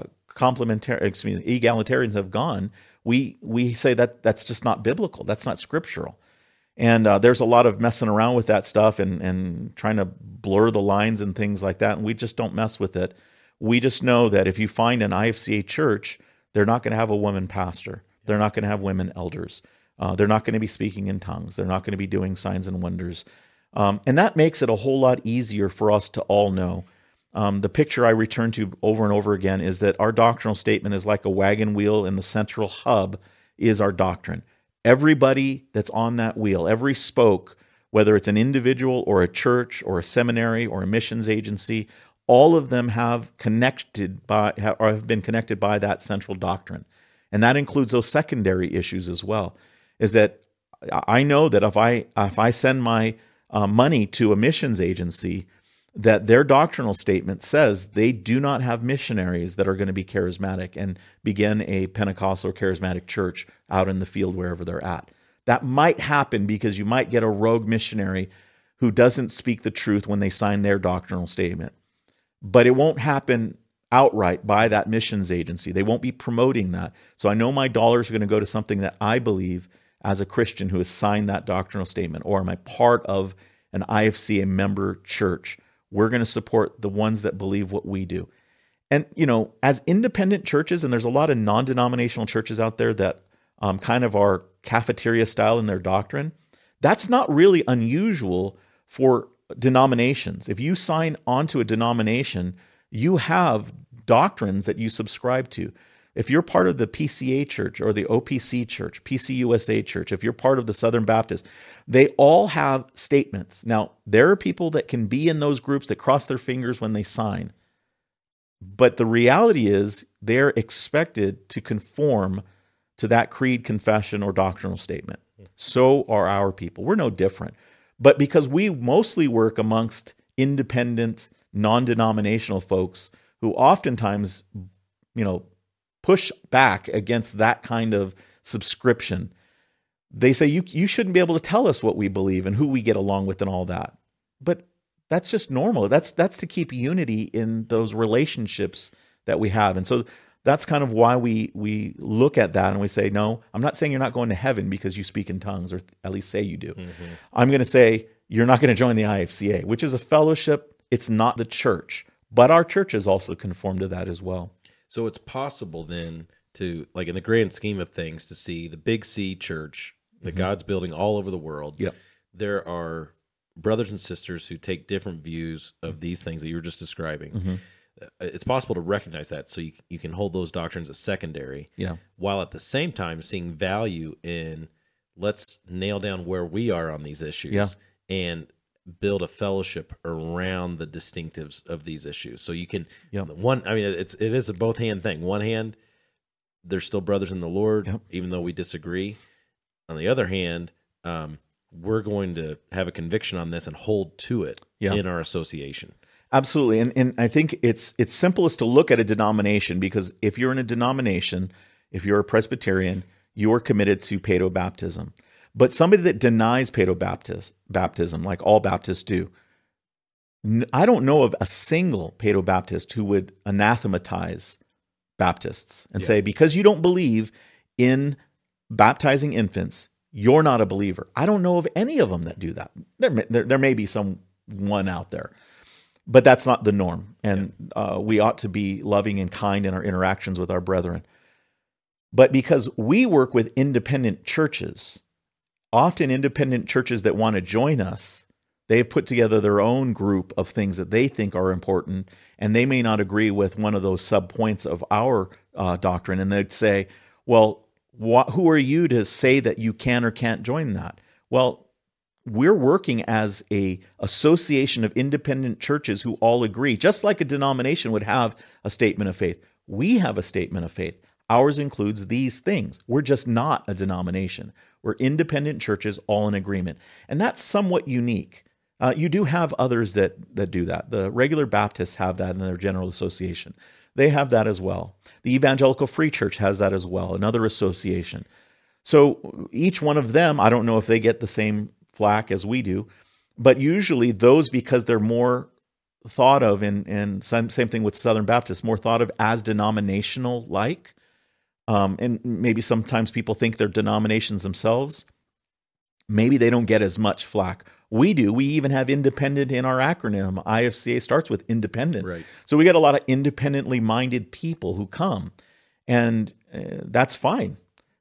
egalitarians have gone. We say that that's just not biblical. That's not scriptural. And there's a lot of messing around with that stuff and trying to blur the lines and things like that. And we just don't mess with it. We just know that if you find an IFCA church, they're not going to have a woman pastor. They're not going to have women elders. They're not going to be speaking in tongues. They're not going to be doing signs and wonders. And that makes it a whole lot easier for us to all know. The picture I return to over and over again is that our doctrinal statement is like a wagon wheel, and the central hub is our doctrine. Everybody that's on that wheel, every spoke, whether it's an individual or a church or a seminary or a missions agency, all of them have been connected by that central doctrine. And that includes those secondary issues as well. Is that I know that if I send my money to a missions agency, that their doctrinal statement says they do not have missionaries that are going to be charismatic and begin a Pentecostal or charismatic church out in the field wherever they're at. That might happen because you might get a rogue missionary who doesn't speak the truth when they sign their doctrinal statement. But it won't happen outright by that missions agency. They won't be promoting that. So I know my dollars are going to go to something that I believe as a Christian who has signed that doctrinal statement, or am I part of an IFCA member church? We're going to support the ones that believe what we do. And, as independent churches, and there's a lot of non-denominational churches out there that kind of are cafeteria style in their doctrine, that's not really unusual for denominations. If you sign onto a denomination, you have doctrines that you subscribe to. If you're part of the PCA church or the OPC church, PCUSA church, if you're part of the Southern Baptist, they all have statements. Now, there are people that can be in those groups that cross their fingers when they sign. But the reality is they're expected to conform to that creed, confession, or doctrinal statement. So are our people. We're no different. But because we mostly work amongst independent, non-denominational folks who oftentimes, push back against that kind of subscription, they say you shouldn't be able to tell us what we believe and who we get along with and all that. But that's just normal. That's to keep unity in those relationships that we have. And so that's kind of why we look at that and we say, no, I'm not saying you're not going to heaven because you speak in tongues, or at least say you do. Mm-hmm. I'm going to say you're not going to join the IFCA, which is a fellowship. It's not the church, but our churches also conform to that as well. So it's possible then to, like in the grand scheme of things, to see the Big C church that God's building all over the world. Yep. There are brothers and sisters who take different views of these things that you were just describing. Mm-hmm. It's possible to recognize that, so you can hold those doctrines as secondary, while at the same time seeing value in, let's nail down where we are on these issues and build a fellowship around the distinctives of these issues. So you can it is a both hand thing. One hand, they're still brothers in the Lord, Yep. even though we disagree. On the other hand, we're going to have a conviction on this and hold to it in our association. Absolutely. And I think it's simplest to look at a denomination, because if you're in a denomination, if you're a Presbyterian, you're committed to paedobaptism. But somebody that denies paedobaptism, like all Baptists do, I don't know of a single paedobaptist who would anathematize Baptists and say, because you don't believe in baptizing infants, you're not a believer. I don't know of any of them that do that. There may be someone out there, but that's not the norm. And we ought to be loving and kind in our interactions with our brethren. But because we work with independent churches, often independent churches that want to join us, they've put together their own group of things that they think are important, and they may not agree with one of those sub-points of our doctrine, and they'd say, well, who are you to say that you can or can't join that? Well, we're working as a association of independent churches who all agree, just like a denomination would have a statement of faith. We have a statement of faith. Ours includes these things. We're just not a denomination. We're independent churches all in agreement. And that's somewhat unique. You do have others that do that. The regular Baptists have that in their general association. They have that as well. The Evangelical Free Church has that as well, another association. So each one of them, I don't know if they get the same flack as we do, but usually those, because they're more thought of, and same thing with Southern Baptists, more thought of as denominational-like, and maybe sometimes people think they're denominations themselves, maybe they don't get as much flack. We do. We even have independent in our acronym. IFCA starts with independent. Right. So we get a lot of independently minded people who come, and that's fine.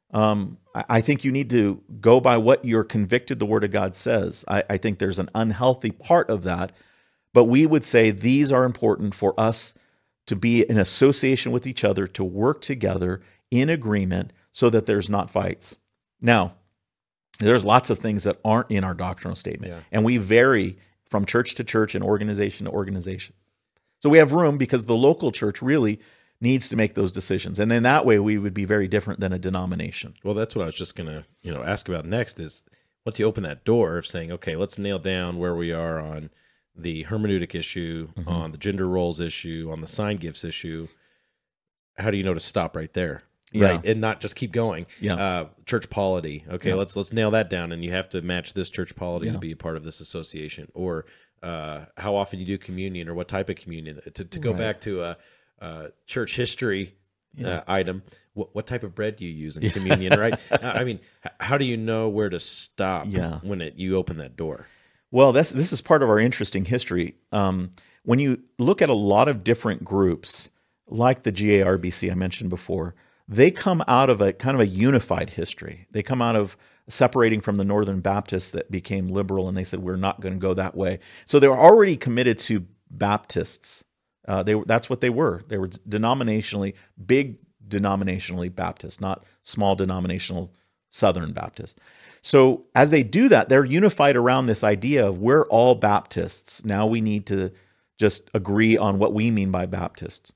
I think you need to go by what you're convicted the Word of God says. I think there's an unhealthy part of that, but we would say these are important for us to be in association with each other, to work together in agreement so that there's not fights. Now, there's lots of things that aren't in our doctrinal statement, and we vary from church to church and organization to organization. So we have room because the local church really needs to make those decisions, and then that way we would be very different than a denomination. Well, that's what I was just going to ask about next is, once you open that door of saying, okay, let's nail down where we are on the hermeneutic issue, on the gender roles issue, on the sign gifts issue, how do you know to stop right there? Right, and not just keep going. Church polity. Okay, let's nail that down, and you have to match this church polity to be a part of this association. Or how often you do communion, or what type of communion. To go back to a church history item, what type of bread do you use in communion? Right. I mean, how do you know where to stop when you open that door? Well, this is part of our interesting history. When you look at a lot of different groups, like the GARBC I mentioned before, they come out of a kind of a unified history. They come out of separating from the Northern Baptists that became liberal, and they said, we're not going to go that way. So they were already committed to Baptists. That's what they were. They were denominationally, big denominationally Baptist, not small denominational Southern Baptist. So as they do that, they're unified around this idea of we're all Baptists. Now we need to just agree on what we mean by Baptists.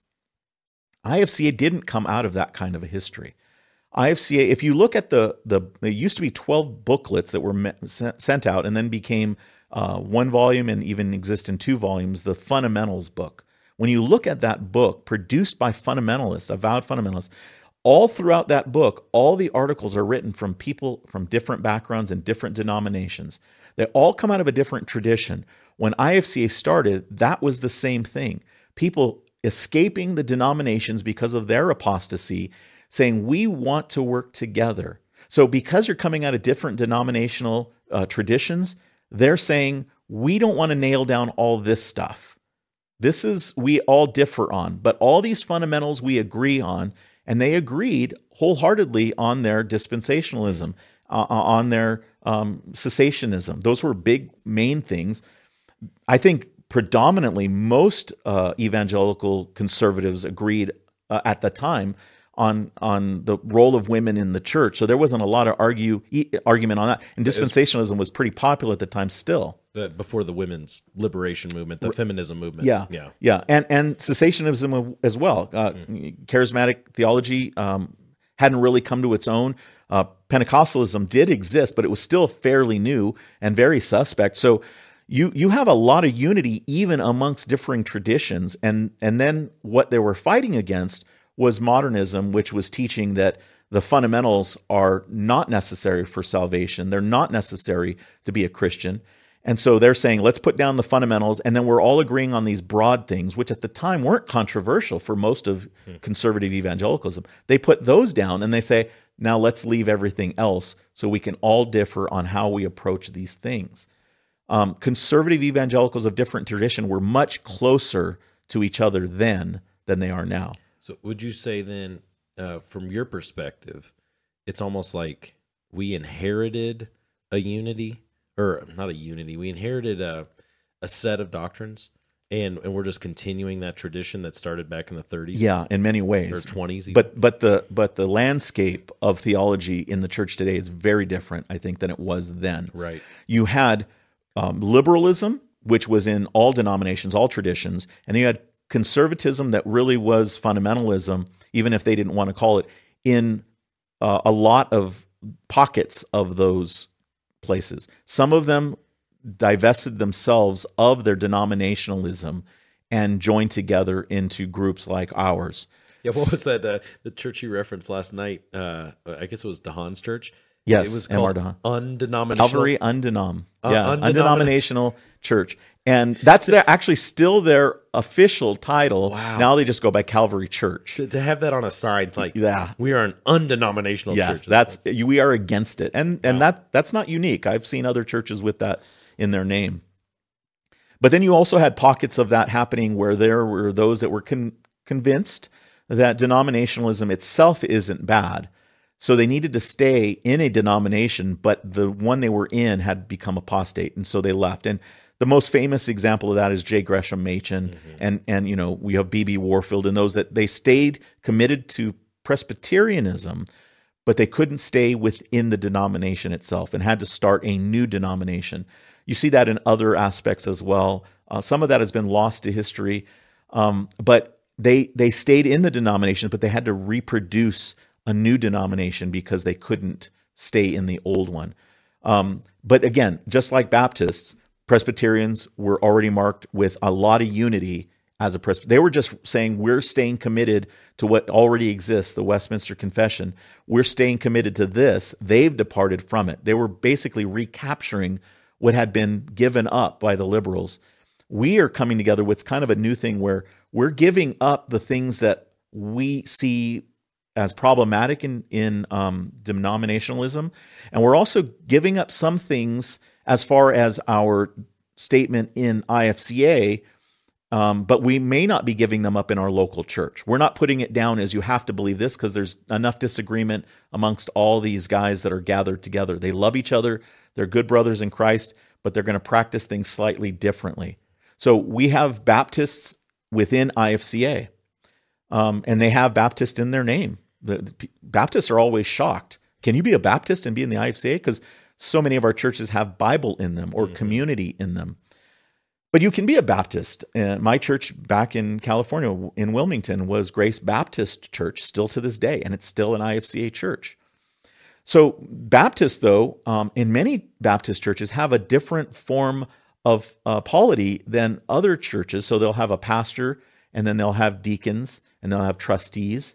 IFCA didn't come out of that kind of a history. IFCA, if you look at there used to be 12 booklets that were sent out and then became one volume and even exist in 2 volumes, the Fundamentals book. When you look at that book, produced by fundamentalists, avowed fundamentalists, all throughout that book, all the articles are written from people from different backgrounds and different denominations. They all come out of a different tradition. When IFCA started, that was the same thing. People escaping the denominations because of their apostasy, saying, we want to work together. So because you're coming out of different denominational traditions, they're saying, we don't want to nail down all this stuff. This is, we all differ on, but all these fundamentals we agree on, and they agreed wholeheartedly on their dispensationalism, on their cessationism. Those were big main things. I think predominantly most evangelical conservatives agreed at the time on the role of women in the church. So there wasn't a lot of argument on that. And dispensationalism was pretty popular at the time still. Before the women's liberation movement, the feminism movement. Yeah. And cessationism as well. Charismatic theology hadn't really come to its own. Pentecostalism did exist, but it was still fairly new and very suspect. So you have a lot of unity even amongst differing traditions. And then what they were fighting against was modernism, which was teaching that the fundamentals are not necessary for salvation. They're not necessary to be a Christian. And so they're saying, let's put down the fundamentals, and then we're all agreeing on these broad things, which at the time weren't controversial for most of conservative evangelicalism. They put those down, and they say, now let's leave everything else so we can all differ on how we approach these things. Conservative evangelicals of different tradition were much closer to each other then than they are now. So would you say then, from your perspective, it's almost like we inherited a unity, or not a unity, we inherited a set of doctrines, and we're just continuing that tradition that started back in the 30s? Yeah, in many ways. Or 20s even. But the landscape of theology in the church today is very different, I think, than it was then. Right. You had liberalism, which was in all denominations, all traditions, and then you had conservatism that really was fundamentalism, even if they didn't want to call it, in a lot of pockets of those places. Some of them divested themselves of their denominationalism and joined together into groups like ours. Yeah, what was that? The church you referenced last night, I guess it was DeHaan's church. Yes, it was called Undenominational. Calvary Undenom. Yes, Undenominational Church. And that's actually still their official title. Wow. Now they just go by Calvary Church. To have that on a sign, like, yeah, we are an undenominational church. Yes, we are against it. And that's not unique. I've seen other churches with that in their name. But then you also had pockets of that happening where there were those that were convinced that denominationalism itself isn't bad. So they needed to stay in a denomination, but the one they were in had become apostate, and so they left. And the most famous example of that is J. Gresham Machen, and we have B.B. Warfield, and those that they stayed committed to Presbyterianism, but they couldn't stay within the denomination itself and had to start a new denomination. You see that in other aspects as well. Some of that has been lost to history, but they stayed in the denomination, but they had to reproduce a new denomination because they couldn't stay in the old one. But again, just like Baptists, Presbyterians were already marked with a lot of unity as a Presbyterian. They were just saying, we're staying committed to what already exists, the Westminster Confession. We're staying committed to this. They've departed from it. They were basically recapturing what had been given up by the liberals. We are coming together with kind of a new thing where we're giving up the things that we see as problematic in denominationalism, and we're also giving up some things as far as our statement in IFCA, but we may not be giving them up in our local church. We're not putting it down as you have to believe this because there's enough disagreement amongst all these guys that are gathered together. They love each other. They're good brothers in Christ, but they're going to practice things slightly differently. So we have Baptists within IFCA, and they have Baptist in their name. The Baptists are always shocked. Can you be a Baptist and be in the IFCA? Because so many of our churches have Bible in them or community in them. But you can be a Baptist. My church back in California, in Wilmington, was Grace Baptist Church, still to this day, and it's still an IFCA church. So Baptists, though, in many Baptist churches have a different form of polity than other churches. So they'll have a pastor, and then they'll have deacons, and they'll have trustees.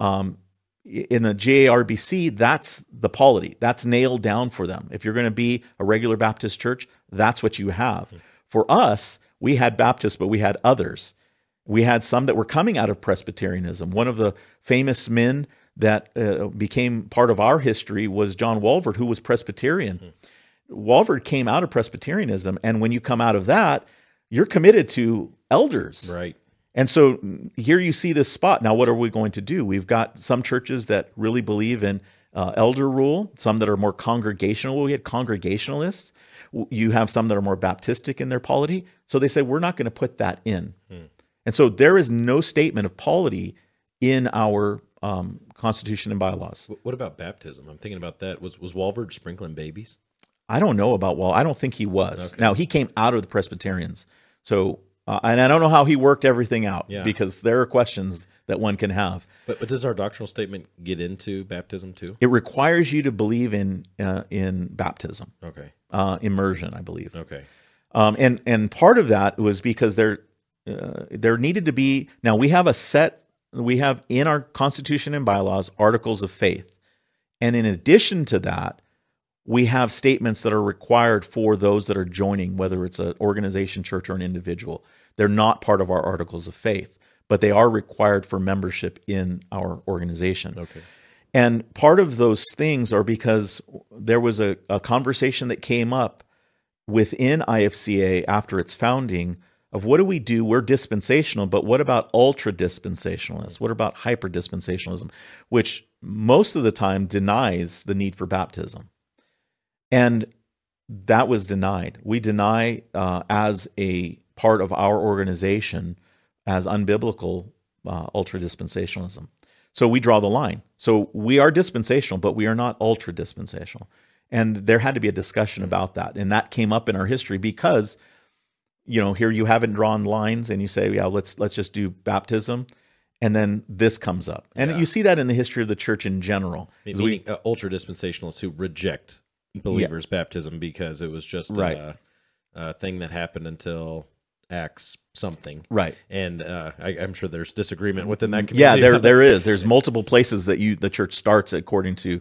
In the JARBC, that's the polity. That's nailed down for them. If you're going to be a regular Baptist church, that's what you have. For us, we had Baptists, but we had others. We had some that were coming out of Presbyterianism. One of the famous men that became part of our history was John Walvoord, who was Presbyterian. Walvoord came out of Presbyterianism, and when you come out of that, you're committed to elders. Right. And so here you see this spot. Now, what are we going to do? We've got some churches that really believe in elder rule, some that are more congregational. We had Congregationalists. You have some that are more Baptistic in their polity. So they say, we're not going to put that in. And so there is no statement of polity in our Constitution and bylaws. What about baptism? I'm thinking about that. Was Walvoord sprinkling babies? I don't know about I don't think he was. Okay. Now, he came out of the Presbyterians. So... and I don't know how he worked everything out because there are questions that one can have. But does our doctrinal statement get into baptism too? It requires you to believe in baptism. Okay. Immersion, I believe. Okay. And part of that was because there needed to be. Now we have in our Constitution and bylaws articles of faith, and in addition to that, we have statements that are required for those that are joining, whether it's an organization, church, or an individual. They're not part of our articles of faith, but they are required for membership in our organization. Okay. And part of those things are because there was a conversation that came up within IFCA after its founding of what do we do? We're dispensational, but what about ultra-dispensationalists? What about hyper-dispensationalism, which most of the time denies the need for baptism? And that was denied. We deny as a part of our organization as unbiblical ultra-dispensationalism. So we draw the line. So we are dispensational, but we are not ultra-dispensational. And there had to be a discussion about that. And that came up in our history because, here you haven't drawn lines and you say, yeah, let's just do baptism. And then this comes up. And you see that in the history of the church in general. Meaning ultra-dispensationalists who reject believers' baptism because it was just a thing that happened until Acts something. Right. And I'm sure there's disagreement within that community. Yeah, there is. There's multiple places that the church starts according to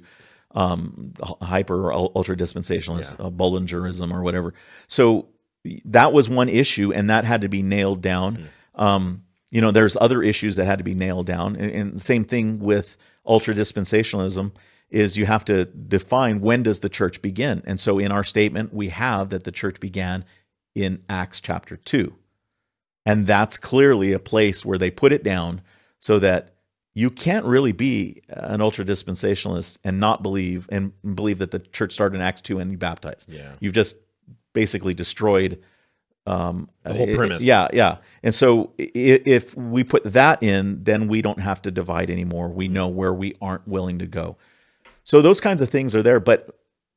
hyper or ultra dispensationalist, Bullingerism or whatever. So that was one issue, and that had to be nailed down. There's other issues that had to be nailed down, and same thing with ultra dispensationalism is you have to define when does the church begin. And so in our statement, we have that the church began in Acts chapter 2. And that's clearly a place where they put it down so that you can't really be an ultra-dispensationalist and not believe that the church started in Acts 2 and you baptized. Yeah. You've just basically destroyed the whole premise. Yeah. And so if we put that in, then we don't have to divide anymore. We know where we aren't willing to go. So those kinds of things are there, but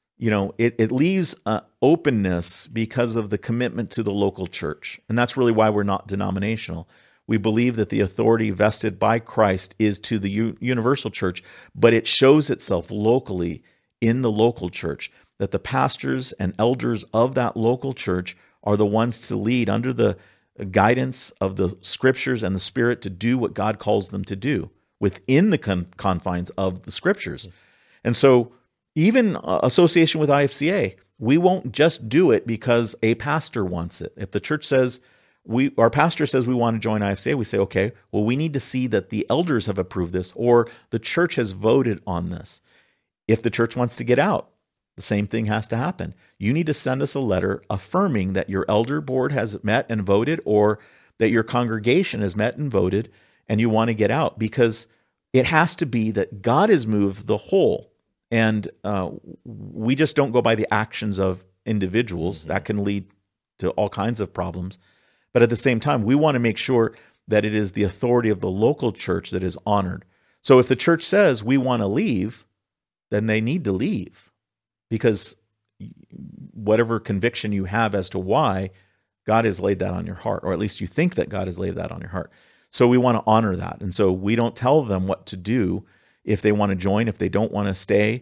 it leaves openness because of the commitment to the local church. And that's really why we're not denominational. We believe that the authority vested by Christ is to the universal church, but it shows itself locally in the local church, that the pastors and elders of that local church are the ones to lead under the guidance of the scriptures and the Spirit to do what God calls them to do within the confines of the scriptures. And so even association with IFCA, we won't just do it because a pastor wants it. If the church says, our pastor says we want to join IFCA, we say, okay, well, we need to see that the elders have approved this or the church has voted on this. If the church wants to get out, the same thing has to happen. You need to send us a letter affirming that your elder board has met and voted, or that your congregation has met and voted, and you want to get out, because it has to be that God has moved the whole. And we just don't go by the actions of individuals. Mm-hmm. That can lead to all kinds of problems. But at the same time, we want to make sure that it is the authority of the local church that is honored. So if the church says we want to leave, then they need to leave, because whatever conviction you have as to why, God has laid that on your heart, or at least you think that God has laid that on your heart. So we want to honor that. And so we don't tell them what to do if they want to join, if they don't want to stay.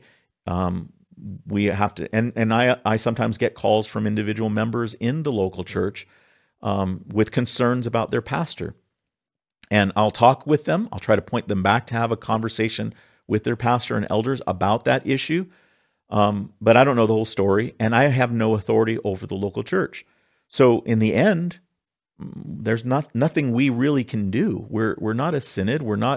We have to, and I sometimes get calls from individual members in the local church with concerns about their pastor. And I'll talk with them. I'll try to point them back to have a conversation with their pastor and elders about that issue. But I don't know the whole story, and I have no authority over the local church. So in the end, there's nothing we really can do. We're not a synod. We're not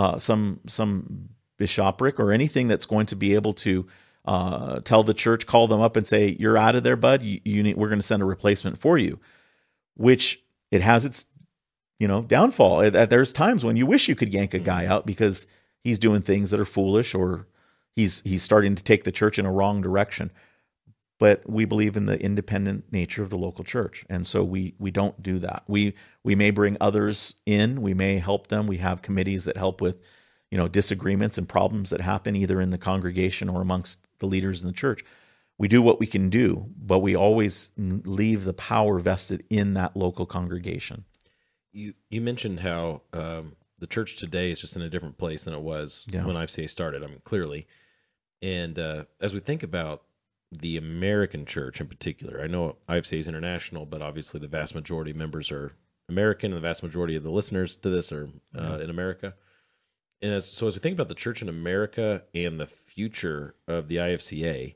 some bishopric or anything that's going to be able to tell the church, call them up and say, "You're out of there, bud. We're going to send a replacement for you." Which it has its downfall. There's times when you wish you could yank a guy out because he's doing things that are foolish, or he's starting to take the church in a wrong direction. But we believe in the independent nature of the local church, and so we don't do that. We may bring others in, we may help them. We have committees that help with disagreements and problems that happen either in the congregation or amongst the leaders in the church. We do what we can do, but we always leave the power vested in that local congregation. You mentioned how the church today is just in a different place than it was when IFCA started. I mean, clearly. And as we think about the American church in particular, I know IFCA is international, but obviously the vast majority of members are American, and the vast majority of the listeners to this are in America. And as we think about the church in America and the future of the IFCA,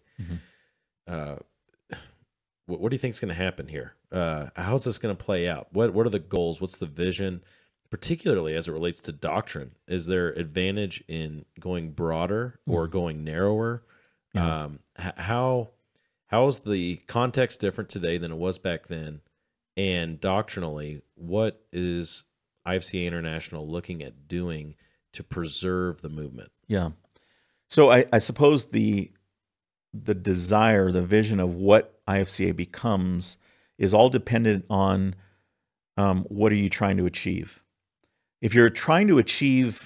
what do you think is going to happen here? How's this going to play out? What are the goals? What's the vision? Particularly as it relates to doctrine, is there advantage in going broader or going narrower? Yeah. How is the context different today than it was back then? And doctrinally, what is IFCA International looking at doing to preserve the movement? Yeah. So I suppose the desire, the vision of what IFCA becomes is all dependent on what are you trying to achieve. If you're trying to achieve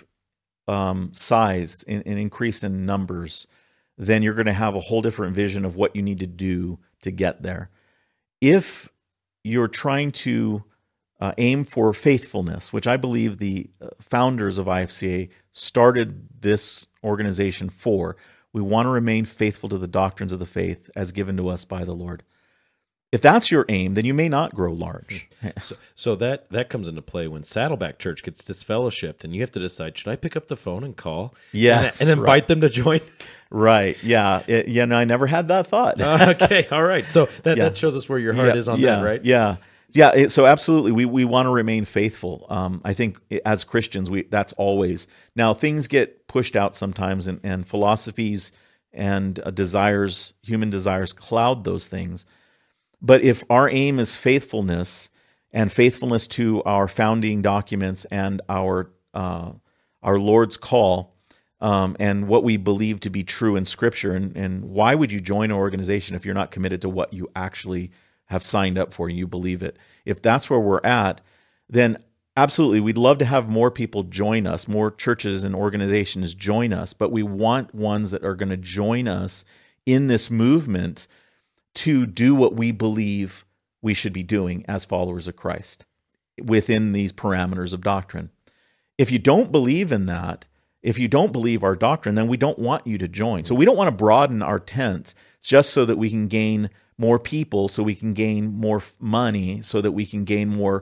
size and increase in numbers, then you're going to have a whole different vision of what you need to do to get there. If you're trying to aim for faithfulness, which I believe the founders of IFCA started this organization for, we want to remain faithful to the doctrines of the faith as given to us by the Lord. If that's your aim, then you may not grow large. So that comes into play when Saddleback Church gets disfellowshipped, and you have to decide: should I pick up the phone and call, and invite them to join? Right? Yeah. I never had that thought. Okay. All right. So that shows us where your heart is on that, right? Yeah. Yeah. So absolutely, we want to remain faithful. I think as Christians, that's always. Now things get pushed out sometimes, and philosophies and desires, human desires, cloud those things. But if our aim is faithfulness and faithfulness to our founding documents and our Lord's call and what we believe to be true in Scripture, and why would you join an organization if you're not committed to what you actually have signed up for and you believe it? If that's where we're at, then absolutely, we'd love to have more people join us, more churches and organizations join us, but we want ones that are going to join us in this movement to do what we believe we should be doing as followers of Christ within these parameters of doctrine. If you don't believe in that, if you don't believe our doctrine, then we don't want you to join. So we don't want to broaden our tent just so that we can gain more people, so we can gain more money, so that we can gain more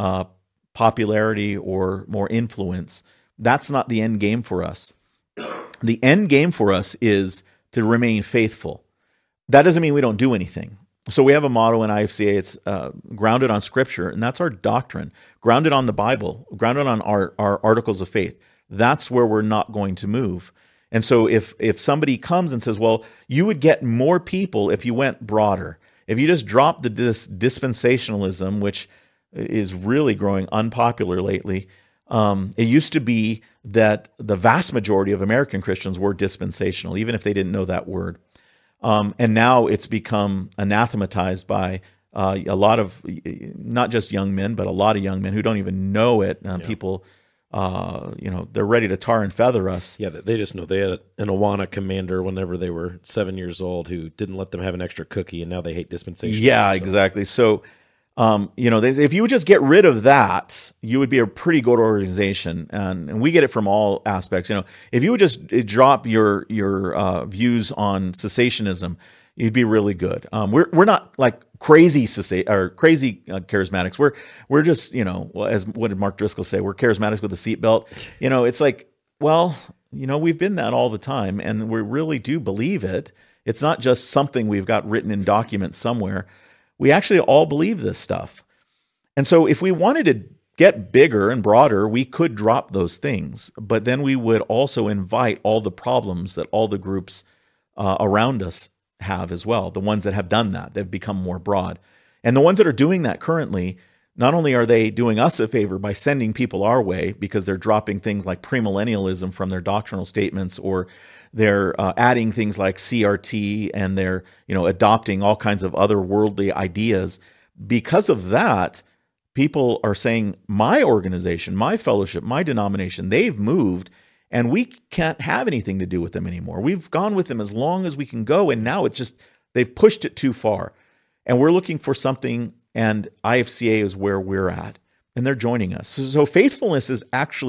popularity or more influence. That's not the end game for us. The end game for us is to remain faithful. That doesn't mean we don't do anything. So we have a motto in IFCA. It's grounded on Scripture, and that's our doctrine. Grounded on the Bible, grounded on our articles of faith. That's where we're not going to move. And so if somebody comes and says, well, you would get more people if you went broader. If you just dropped this dispensationalism, which is really growing unpopular lately, it used to be that the vast majority of American Christians were dispensational, even if they didn't know that word. And now it's become anathematized by a lot of, not just young men, but a lot of young men who don't even know it. People, they're ready to tar and feather us. Yeah, they just know they had an Awana commander whenever they were 7 years old who didn't let them have an extra cookie, and now they hate dispensation. Yeah, exactly. So, if you would just get rid of that, you would be a pretty good organization, and we get it from all aspects. If you would just drop your views on cessationism, you'd be really good. We're not like crazy charismatics. We're just as what did Mark Driscoll say? We're charismatics with a seatbelt. It's like, we've been that all the time, and we really do believe it. It's not just something we've got written in documents somewhere. We actually all believe this stuff. And so if we wanted to get bigger and broader, we could drop those things. But then we would also invite all the problems that all the groups around us have as well, the ones that have done that. They've become more broad. And the ones that are doing that currently, not only are they doing us a favor by sending people our way because they're dropping things like premillennialism from their doctrinal statements, or they're adding things like CRT, and they're adopting all kinds of other worldly ideas. Because of that, people are saying, my organization, my fellowship, my denomination, they've moved, and we can't have anything to do with them anymore. We've gone with them as long as we can go, and now it's just they've pushed it too far. And we're looking for something, and IFCA is where we're at, and they're joining us. So faithfulness is actually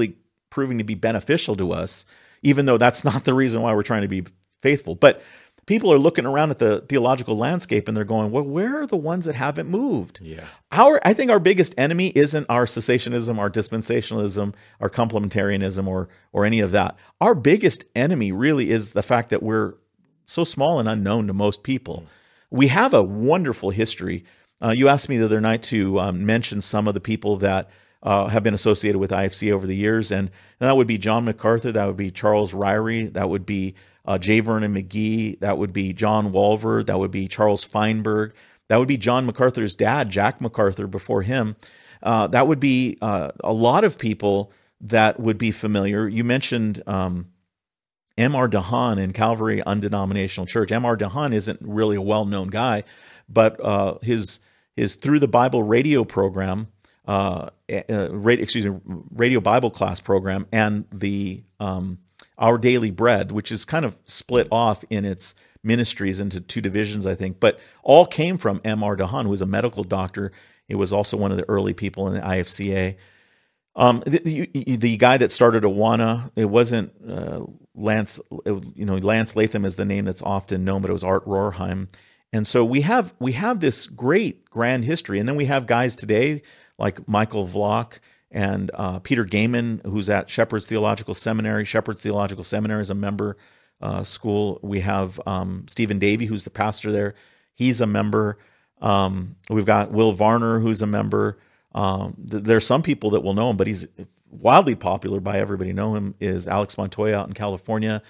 proving to be beneficial to us, even though that's not the reason why we're trying to be faithful. But people are looking around at the theological landscape and they're going, well, where are the ones that haven't moved? Yeah. I think our biggest enemy isn't our cessationism, our dispensationalism, our complementarianism, or any of that. Our biggest enemy really is the fact that we're so small and unknown to most people. We have a wonderful history. You asked me the other night to mention some of the people that have been associated with IFCA over the years, and that would be John MacArthur, that would be Charles Ryrie, that would be J. Vernon McGee, that would be John Walvoord, that would be Charles Feinberg, that would be John MacArthur's dad, Jack MacArthur, before him. That would be a lot of people that would be familiar. You mentioned M.R. DeHaan in Calvary Undenominational Church. M.R. DeHaan isn't really a well-known guy, but his Through the Bible radio program, radio Bible class program, and the Our Daily Bread, which is kind of split off in its ministries into two divisions, I think, but all came from M.R. DeHaan, who was a medical doctor. He was also one of the early people in the IFCA. The guy that started Awana, it wasn't Lance. Lance Latham is the name that's often known, but it was Art Rorheim. And so we have this great grand history, and then we have guys today like Michael Vlock and Peter Gaiman, who's at Shepherd's Theological Seminary. Shepherd's Theological Seminary is a member school. We have Stephen Davey, who's the pastor there. He's a member. We've got Will Varner, who's a member. There's some people that will know him, but he's wildly popular by everybody know him, is Alex Montoya out in California.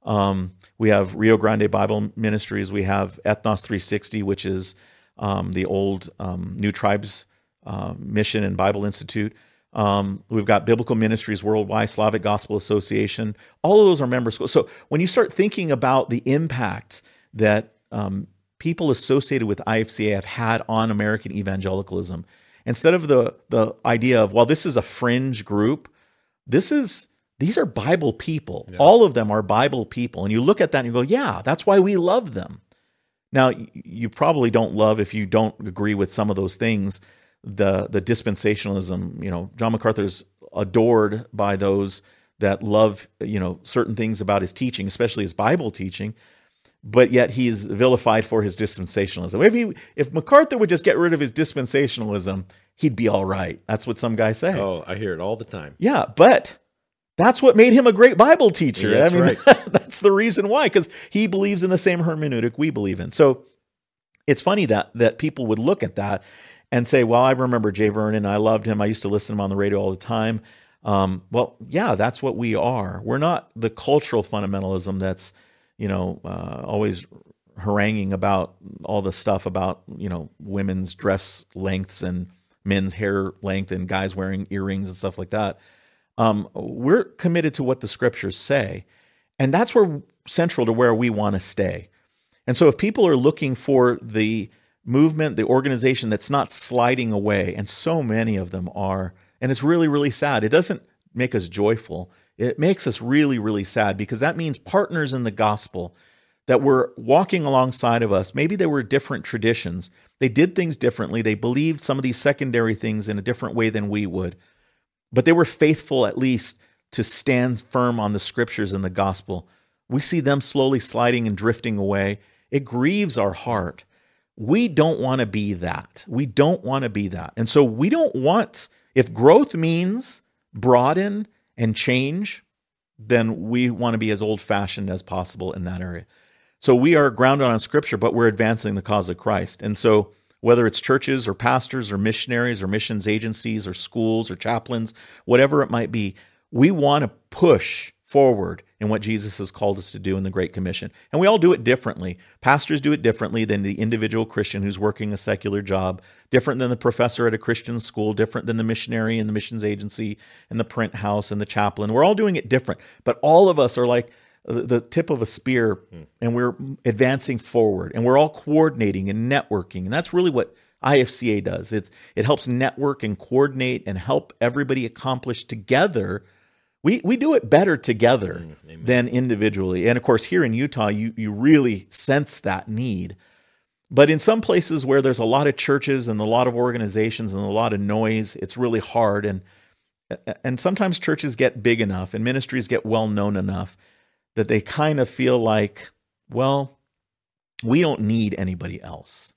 We have Rio Grande Bible Ministries. We have Ethnos 360, which is the old New Tribes Mission and Bible Institute. We've got Biblical Ministries Worldwide, Slavic Gospel Association. All of those are member schools. So when you start thinking about the impact that people associated with IFCA have had on American evangelicalism, instead of the idea of, well, this is a fringe group, these are Bible people. Yeah. All of them are Bible people. And you look at that and you go, yeah, that's why we love them. Now, you probably don't love, if you don't agree with some of those things, the dispensationalism. John MacArthur's adored by those that love, certain things about his teaching, especially his Bible teaching, but yet he's vilified for his dispensationalism. If MacArthur would just get rid of his dispensationalism, he'd be all right. That's what some guys say. Oh, I hear it all the time. Yeah, but that's what made him a great Bible teacher. Yeah, that's right. That's the reason why, because he believes in the same hermeneutic we believe in. So it's funny that people would look at that and say, well, I remember J. Vernon. I loved him. I used to listen to him on the radio all the time. Well, yeah, that's what we are. We're not the cultural fundamentalism that's, always haranguing about all the stuff about, women's dress lengths and men's hair length and guys wearing earrings and stuff like that. We're committed to what the scriptures say, and that's central to where we want to stay. And so if people are looking for the movement, the organization that's not sliding away, and so many of them are, and it's really, really sad. It doesn't make us joyful. It makes us really, really sad, because that means partners in the gospel that were walking alongside of us. Maybe they were different traditions. They did things differently. They believed some of these secondary things in a different way than we would. But they were faithful at least to stand firm on the scriptures and the gospel. We see them slowly sliding and drifting away. It grieves our heart. We don't want to be that. We don't want to be that. And so we don't want, if growth means broaden and change, then we want to be as old-fashioned as possible in that area. So we are grounded on scripture, but we're advancing the cause of Christ. And so whether it's churches or pastors or missionaries or missions agencies or schools or chaplains, whatever it might be, we want to push forward in what Jesus has called us to do in the Great Commission. And we all do it differently. Pastors do it differently than the individual Christian who's working a secular job, different than the professor at a Christian school, different than the missionary in the missions agency and the print house and the chaplain. We're all doing it different, but all of us are like the tip of a spear, and we're advancing forward, and we're all coordinating and networking. And that's really what IFCA does. It helps network and coordinate and help everybody accomplish together. We do it better together than individually. And of course, here in Utah, you really sense that need. But in some places where there's a lot of churches and a lot of organizations and a lot of noise, it's really hard. And and sometimes churches get big enough and ministries get well known enough that they kind of feel like, well, we don't need anybody else.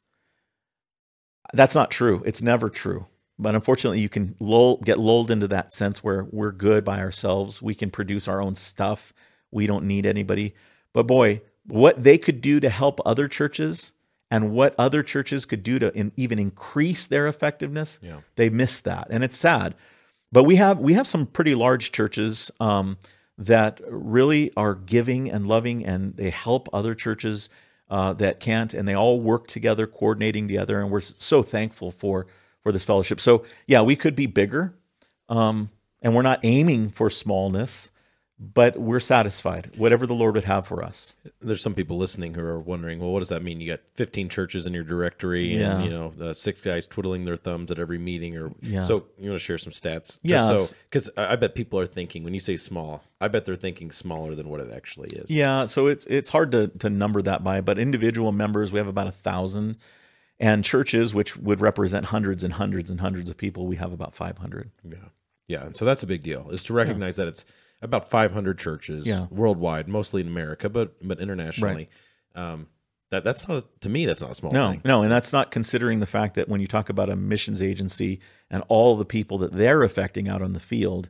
That's not true. It's never true. But unfortunately, you can get lulled into that sense where we're good by ourselves. We can produce our own stuff. We don't need anybody. But boy, what they could do to help other churches and what other churches could do to even increase their effectiveness, they miss that. And it's sad. But we have some pretty large churches that really are giving and loving, and they help other churches that can't, and they all work together, coordinating together, and we're so thankful for this fellowship. So yeah, we could be bigger, and we're not aiming for smallness, but we're satisfied, whatever the Lord would have for us. There's some people listening who are wondering, well, what does that mean? You got 15 churches in your directory, and 6 guys twiddling their thumbs at every meeting, so you want to share some stats? Yeah, because I bet people are thinking, when you say small, I bet they're thinking smaller than what it actually is. Yeah, so it's hard to number that by, but individual members, we have about 1,000, and churches, which would represent hundreds and hundreds and hundreds of people, we have about 500. Yeah, and so that's a big deal, is to recognize that it's about 500 churches worldwide, mostly in America, but internationally. Right. That's not, to me, that's not a small thing. No, and that's not considering the fact that when you talk about a missions agency and all the people that they're affecting out on the field,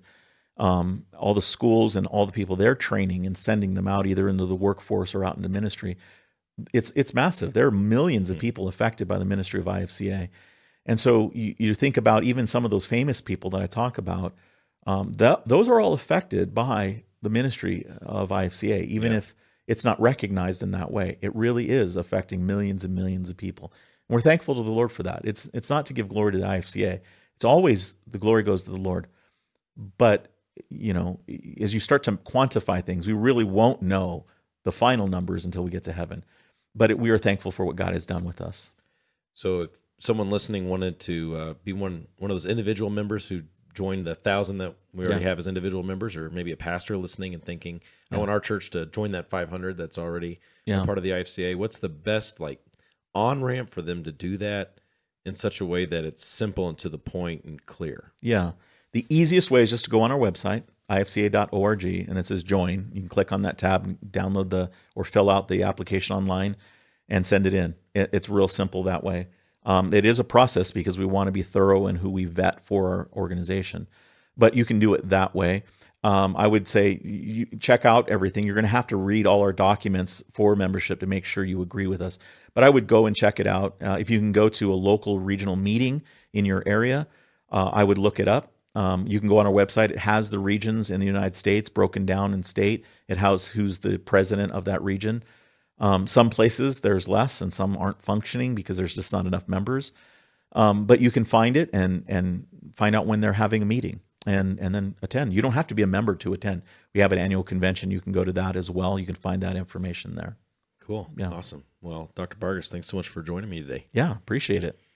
all the schools and all the people they're training and sending them out either into the workforce or out into ministry, it's massive. There are millions of people affected by the ministry of IFCA. And so you think about even some of those famous people that I talk about, those are all affected by the ministry of IFCA, even if it's not recognized in that way. It really is affecting millions and millions of people. And we're thankful to the Lord for that. It's not to give glory to the IFCA. It's always the glory goes to the Lord. But, as you start to quantify things, we really won't know the final numbers until we get to heaven. But we are thankful for what God has done with us. So if someone listening wanted to be one of those individual members who join the 1,000 that we already have as individual members, or maybe a pastor listening and thinking, I want our church to join that 500 that's already a part of the IFCA, what's the best on-ramp for them to do that in such a way that it's simple and to the point and clear? Yeah. The easiest way is just to go on our website, ifca.org, and it says join. You can click on that tab and download or fill out the application online and send it in. It's real simple that way. It is a process because we want to be thorough in who we vet for our organization, but you can do it that way. I would say you check out everything. You're going to have to read all our documents for membership to make sure you agree with us, but I would go and check it out. If you can go to a local regional meeting in your area, I would look it up. You can go on our website. It has the regions in the United States broken down in state. It has who's the president of that region. Some places there's less and some aren't functioning because there's just not enough members. But you can find it and find out when they're having a meeting and then attend. You don't have to be a member to attend. We have an annual convention. You can go to that as well. You can find that information there. Cool. Yeah. Awesome. Well, Dr. Vargas, thanks so much for joining me today. Yeah, appreciate it.